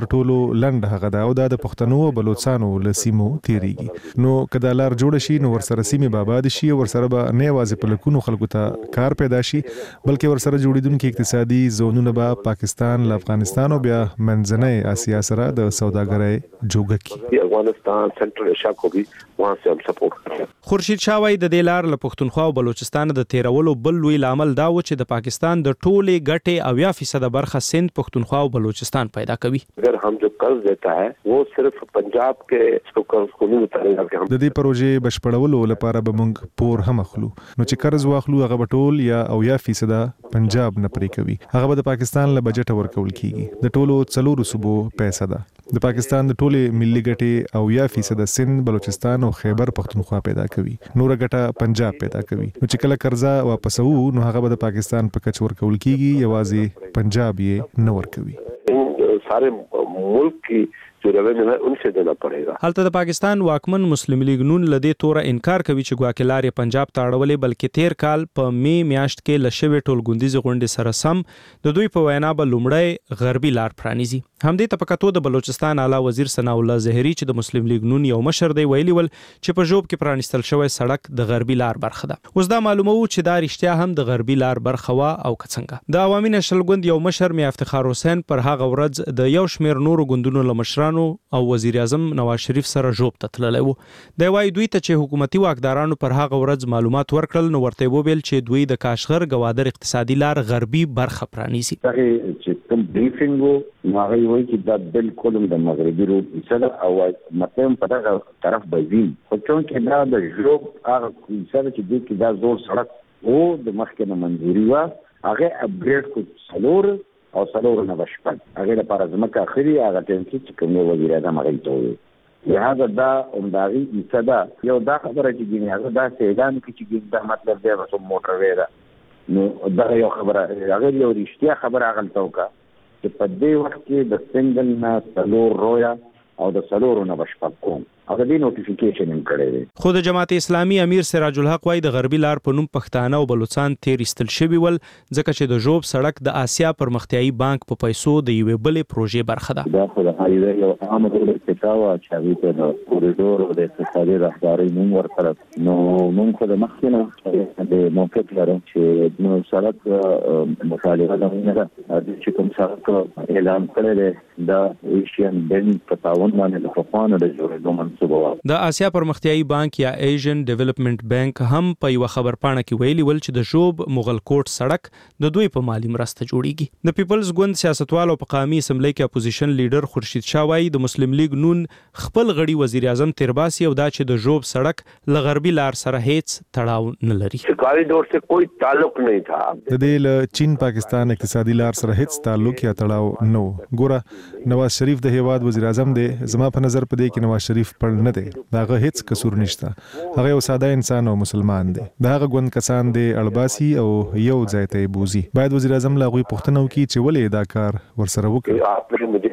تر ټولو لنډ هغه دا او د پښتنو او بلوچستانو لسیمو تیریږي. نو کدا لار جوړ شي نو ورسره سیمه باباد شي او ورسره به نه واځي په لکونو خلکو ته کار پیدا شي بلکې ورسره جوړیدونکو اقتصادي زونونه به پاکستان له افغانستان او بیا منځنۍ اسیا سره د سوداګرۍ جوګه کی. افغانستان سنټرل ایشیا کو بھی وہاں سے ہم سپورٹ کرتے. خورشید شاه وايي د دې لار له پښتونخوا او بلوچستان د تیرولو بل لوی لامل دا و چې د پاکستان د ټولې ګټې او یا فیصد برخه سند پښتونخوا او بلوچستان پیدا کوي. اگر هم جو قرض دیتا ہے وہ صرف پنجاب کے اس کو قرض کو نہیں اتارے گا. د دې پروژې بشپړولو لپاره به موږ پور هم اخلو. نو چې قرض واخلو هغه به ټول یا او یا فیصد پنجاب نه پرې کوي. هغه به د پاکستان له بجټ ورکول کیږي. د ټولو څلورو صوبو پیسې ده. د پاکستان د ټولې ملي ګټې او یا فیصد سند بلوچستان او خیبر پختونخوا پیدا کوي. نور ګټه پنجاب پیدا کوي. نو چې کله قرضه واپسو نو هغه به د پاکستان په کچ ورکول کیږي یوازې پنجاب یې نه ورکوي. سارے ملک کی جو روینیو ہے ان سے دینا پڑے گا. هلته د پاکستان واکمن مسلم لیگ نون لدې توره انکار کوي چې ګواکلار پنجاب ته اړولې بلکې تیر کال په می میاشت کې لشوي ټولګوندیز غونډې سره سم د دوی په وینا به لومړی غربي لار پرانیزي. همدې ته پکاتو د بلوچستان اعلی وزیر ثناء الله زهري چې د مسلم لیگ نون یو مشر دی ویلي ول چې په جوب کې پرانیستل شوی سړک د غربي لار برخه ده. اوس دا معلومه و چې دا رښتیا هم د غربي لار برخه وا او کڅنګه. د عوامي نشل ګوند یو مشر می افتخار حسین پر هغه ورځ د یو شمیر نورو ګوندونو لمشرانو او وزیر اعظم نواز شریف سره جوب ته تللی و. د وای دوی ته چې حکومتي واکدارانو پر هغه ورځ معلومات ورکړل نو ورته وویل چې دوی د کاشغر گوادر اقتصادي لار غربي برخه پرانیزي. هغه چې کوم بریفینګ وو هغه وایي چې دا بالکل د مغربي روډ مثلا او مطلب په دغه طرف بځي. خو چون کې دا د جوب هغه مثلا چې دوی کې دا زور سړک او د مخکنه منځوري وا هغه اپګریډ کو څلور او څلور نه بشپړ هغه لپاره ځمکه اخري هغه ټینکی چې کوم وزیر اعظم هغه ته وي. لهدا دا عمداغي صدا یو دا خبره چې ګینه هغه دا اعلان کوي چې دا مطلب دی چې موټر ویرا نو دا یو خبره هغه یو رښتیا خبره هغه توکا چې په دې وخت کې د سنگل نه څلور رویا او د څلور نه بشپړ کوم هغه دی نوټیفیکیشن هم کړی دی. خو د جماعت اسلامي امیر سراج الحق وايي د غربي لار په نوم پښتانه او بلوچستان تیر استل شوی ول ځکه چې د جوب سړک د آسیا پرمختیايي بانک په پیسو د یوې بلې پروژې برخه ده. دا خو د هایوي یو عام ډول اتکاو چې په د کوریډور او د اقتصادي راهداري نوم ورکړ نو موږ خو د مخکنه د موقف لرو چې نو سړک مطالبه ده نه چې کوم سړک اعلان کړی دی د ایشین بین په تعاون باندې د فقانو د جوړېدو د آسیا پرمختیايي بانک یا ایشین ډیولپمنٹ بانک هم په یو خبر پاڼه کې ویلي ول چې د جوب مغل کوټ سړک د دوی په مالی مرسته جوړیږي. د پیپلز ګوند سیاستوالو په قومي اسمبلی کې اپوزیشن لیډر خورشید شاه وايي د مسلم لیگ نون خپل غړي وزیر اعظم تیرباسي او دا چې د جوب سړک ل غربي لار سره هیڅ تړاو نه لري. کاریډور سے کوئی تعلق نه تھا. د دې له چین پاکستان اقتصادي لار سره هیڅ تعلق یا تړاو نه و. ګوره نواز شریف د هیواد وزیر اعظم دی. زما په نظر په دې کې نواز شریف پړ نه دی. داغه هیڅ قصور نشته. هغه یو ساده انسان او مسلمان دی. داغه ګوند کسان دی اړباسي او یو ځای ته بوزي. باید وزیر اعظم لا غوي پښتنو کې چې ولې دا کار ورسره وکړي.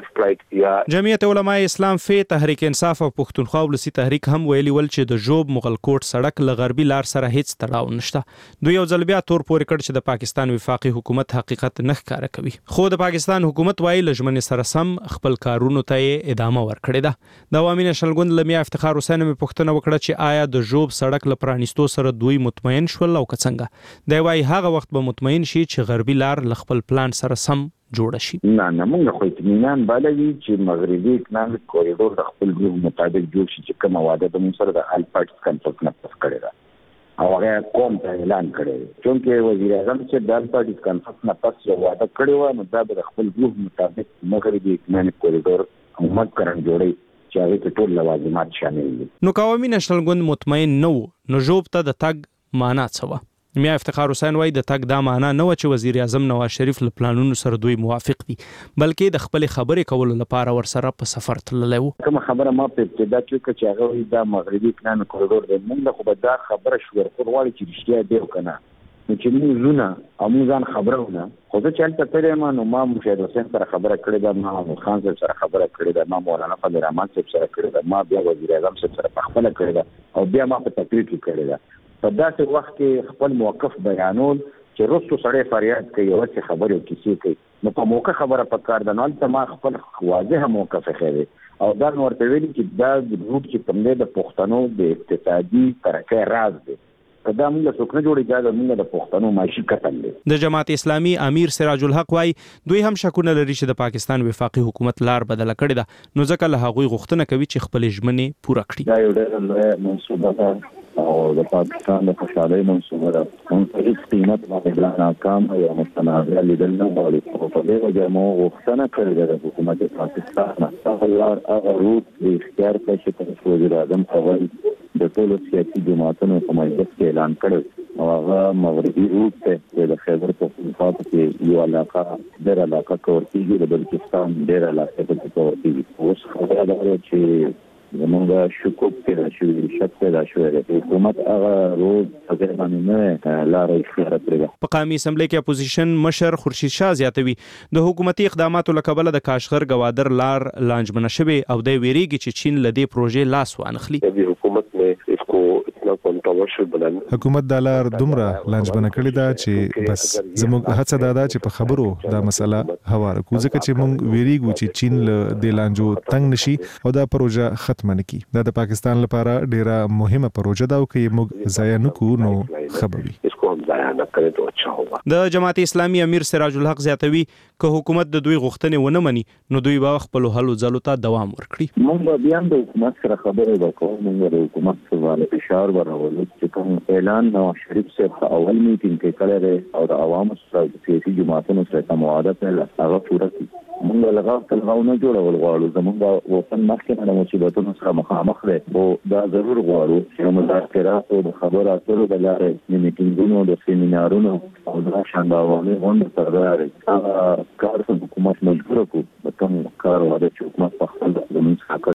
جمعیت علماء اسلام فی تحریک انصاف او پښتونخوا ولسی تحریک هم ویلي ول چې د جوب مغل کوټ سړک ل غربي لار سره هیڅ تړاو نشته. دوی یو ځل بیا تور پورې کړ چې د پاکستان وفاقي حکومت حقیقت نه ښکاره کوي. خو د پاکستان حکومت وايي لجمن سره سم خپل کارونو ته ادامه ورکړي ده. د عوامي نشل ګوند لمیا افتخار حسین می پښتنه وکړه چې آیا د جوب سړک ل پرانیستو سره دوی مطمئن شول او کڅنګه. دی وايي هغه وخت به مطمئن شي چې غربي لار ل خپل پلان سره سم جوړ شي. نه نه موږ خو اطمینان بالوي چې مغربي اقتصادي کوریډور د خپل ګروپ مطابق جوړ شي چې کومه وعده د موږ سره د آل پارټي کنټرول نه پس کړی دا او هغه کوم ته اعلان کړی چې وزیر اعظم چې د آل پارټي کنټرول نه پس یو وعده کړی و نو دا د خپل ګروپ مطابق مغربي اقتصادي کوریډور حکومت کرن جوړي چې هغه ته ټول لوازمات شامل دي. نو قومي نشل ګوند مطمئن نه و نو جوب ته د تګ معنا څه و؟ میا افتخار حسین وايي د تګ دا معنا نه و چې وزیر اعظم نواز شریف له پلانونو سره دوی موافق دي بلکې د خپل خبرې کولو لپاره ورسره په سفر تللی و. کوم خبره ما په ابتدا کې چې هغه دا مغربي پلان کوریډور دی موږ خو به دا خبره شو ورغواړي چې رښتیا دی کنه نو چې موږ زونه او موږ ځان خبرونه خو چې چلته پرې ما نو ما مشاهد حسین سره خبره کړې ده ما محمد خان سره خبره کړې ده ما مولانا فضل الرحمن سره کړې ده ما بیا وزیر اعظم سره په خپل کړې ده او بیا ما په تقریر کې کړې ده. په داسې وخت کې خپل موقف بیانول چې رسو سړی فریاد کوي او څه خبرې او کیسې کوي نو په موقع خبره پکار ده. نو ته ما خپل واضح موقع څخه او دا ورته ویلي چې دا روټ چې کوم دی د پښتنو د اقتصادي ترقۍ راز دی. کدا موږ څوک نه جوړی دا موږ د پښتنو معاشي قتل دی. د جماعت اسلامي امیر سراج الحق وايي دوی هم شکونه لري چې د پاکستان وفاقي حکومت لار بدله کړې ده نو ځکه له هغوی غوښتنه کوي چې خپل ژمنې پوره کړي. دا یو ډېر لوی منصوبه ده او د پاکستان د خوشحالۍ منصوبه ده. هم په هیڅ قیمت باندې ناکام یا متنازع لیدل نه غواړي. په دې وجه مو غوښتنه کړې ده د حکومت پاکستان هغه لار هغه روټ د اختیار کړي چې وزیر اعظم اول د ټولو سیاسي جماعتونو په مجلس کې اعلان کړی او هغه مغربي روټ ته د خیبر پختونخوا کې یو علاقه ډېر علاقه کور کېږي د بلوچستان ډېر علاقه په کور کېږي. اوس خبره ده چې زمونږ شکوک پیدا شوی شک پیدا شوی د حکومت هغه روز په باندې نه لارې اختیار کړې. په قومي اسمبلی کې اپوزیشن مشر خورشید شاه زیاتوي د حکومتي اقداماتو لکبل د کاشغر گوادر لار لانجمنه شوی او د ویریږي چې چین لدی پروژې لاس وانخلي. حکومت نے اس کو اتنا کنټروورشل بنانا حکومت د لار دومره لانجمنه کړې ده چې بس زموږ هڅه دا ده چې په خبرو دا مسله هواره کو ځکه چې موږ ویریږو چې چین له د لانجو تنگ نشي او دا پروژه ختم منکی. دا د پاکستان لپاره ډیره مهمه پروژه ده او کې موږ ضایع نکو نو خبروي. اسکو هم ضایع نه کړي ته اچھا ہوگا. د جماعت اسلامي امیر سراج الحق زیاتوي که حکومت د دوی غوښتنې ونه مني نو دوی به خپل هلو ځلو ته دوام ورکړي. موږ بیا د حکومت سره خبرې وکړو. موږ د حکومت سره فشار ورولو چې کوم اعلان نواز شریف صاحب اول میټینګ کې کړی او د عوامو سره د سیاسي جماعتونو سره موعده کړل هغه پوره کړ. موږ لږه تلغاو نه جوړول غواړو. زموږ وطن مخکې د مصیبتونو سره مخامخ دی او دا ضرور غواړو چې مذاکرات او د خبرو اترو د لارې د میټینګونو د سیمینارونو او د شانداوالي غونډو سره هغه کار څه حکومت مجبور کړو. کوم کار ودا چې حکومت په خپل د منځ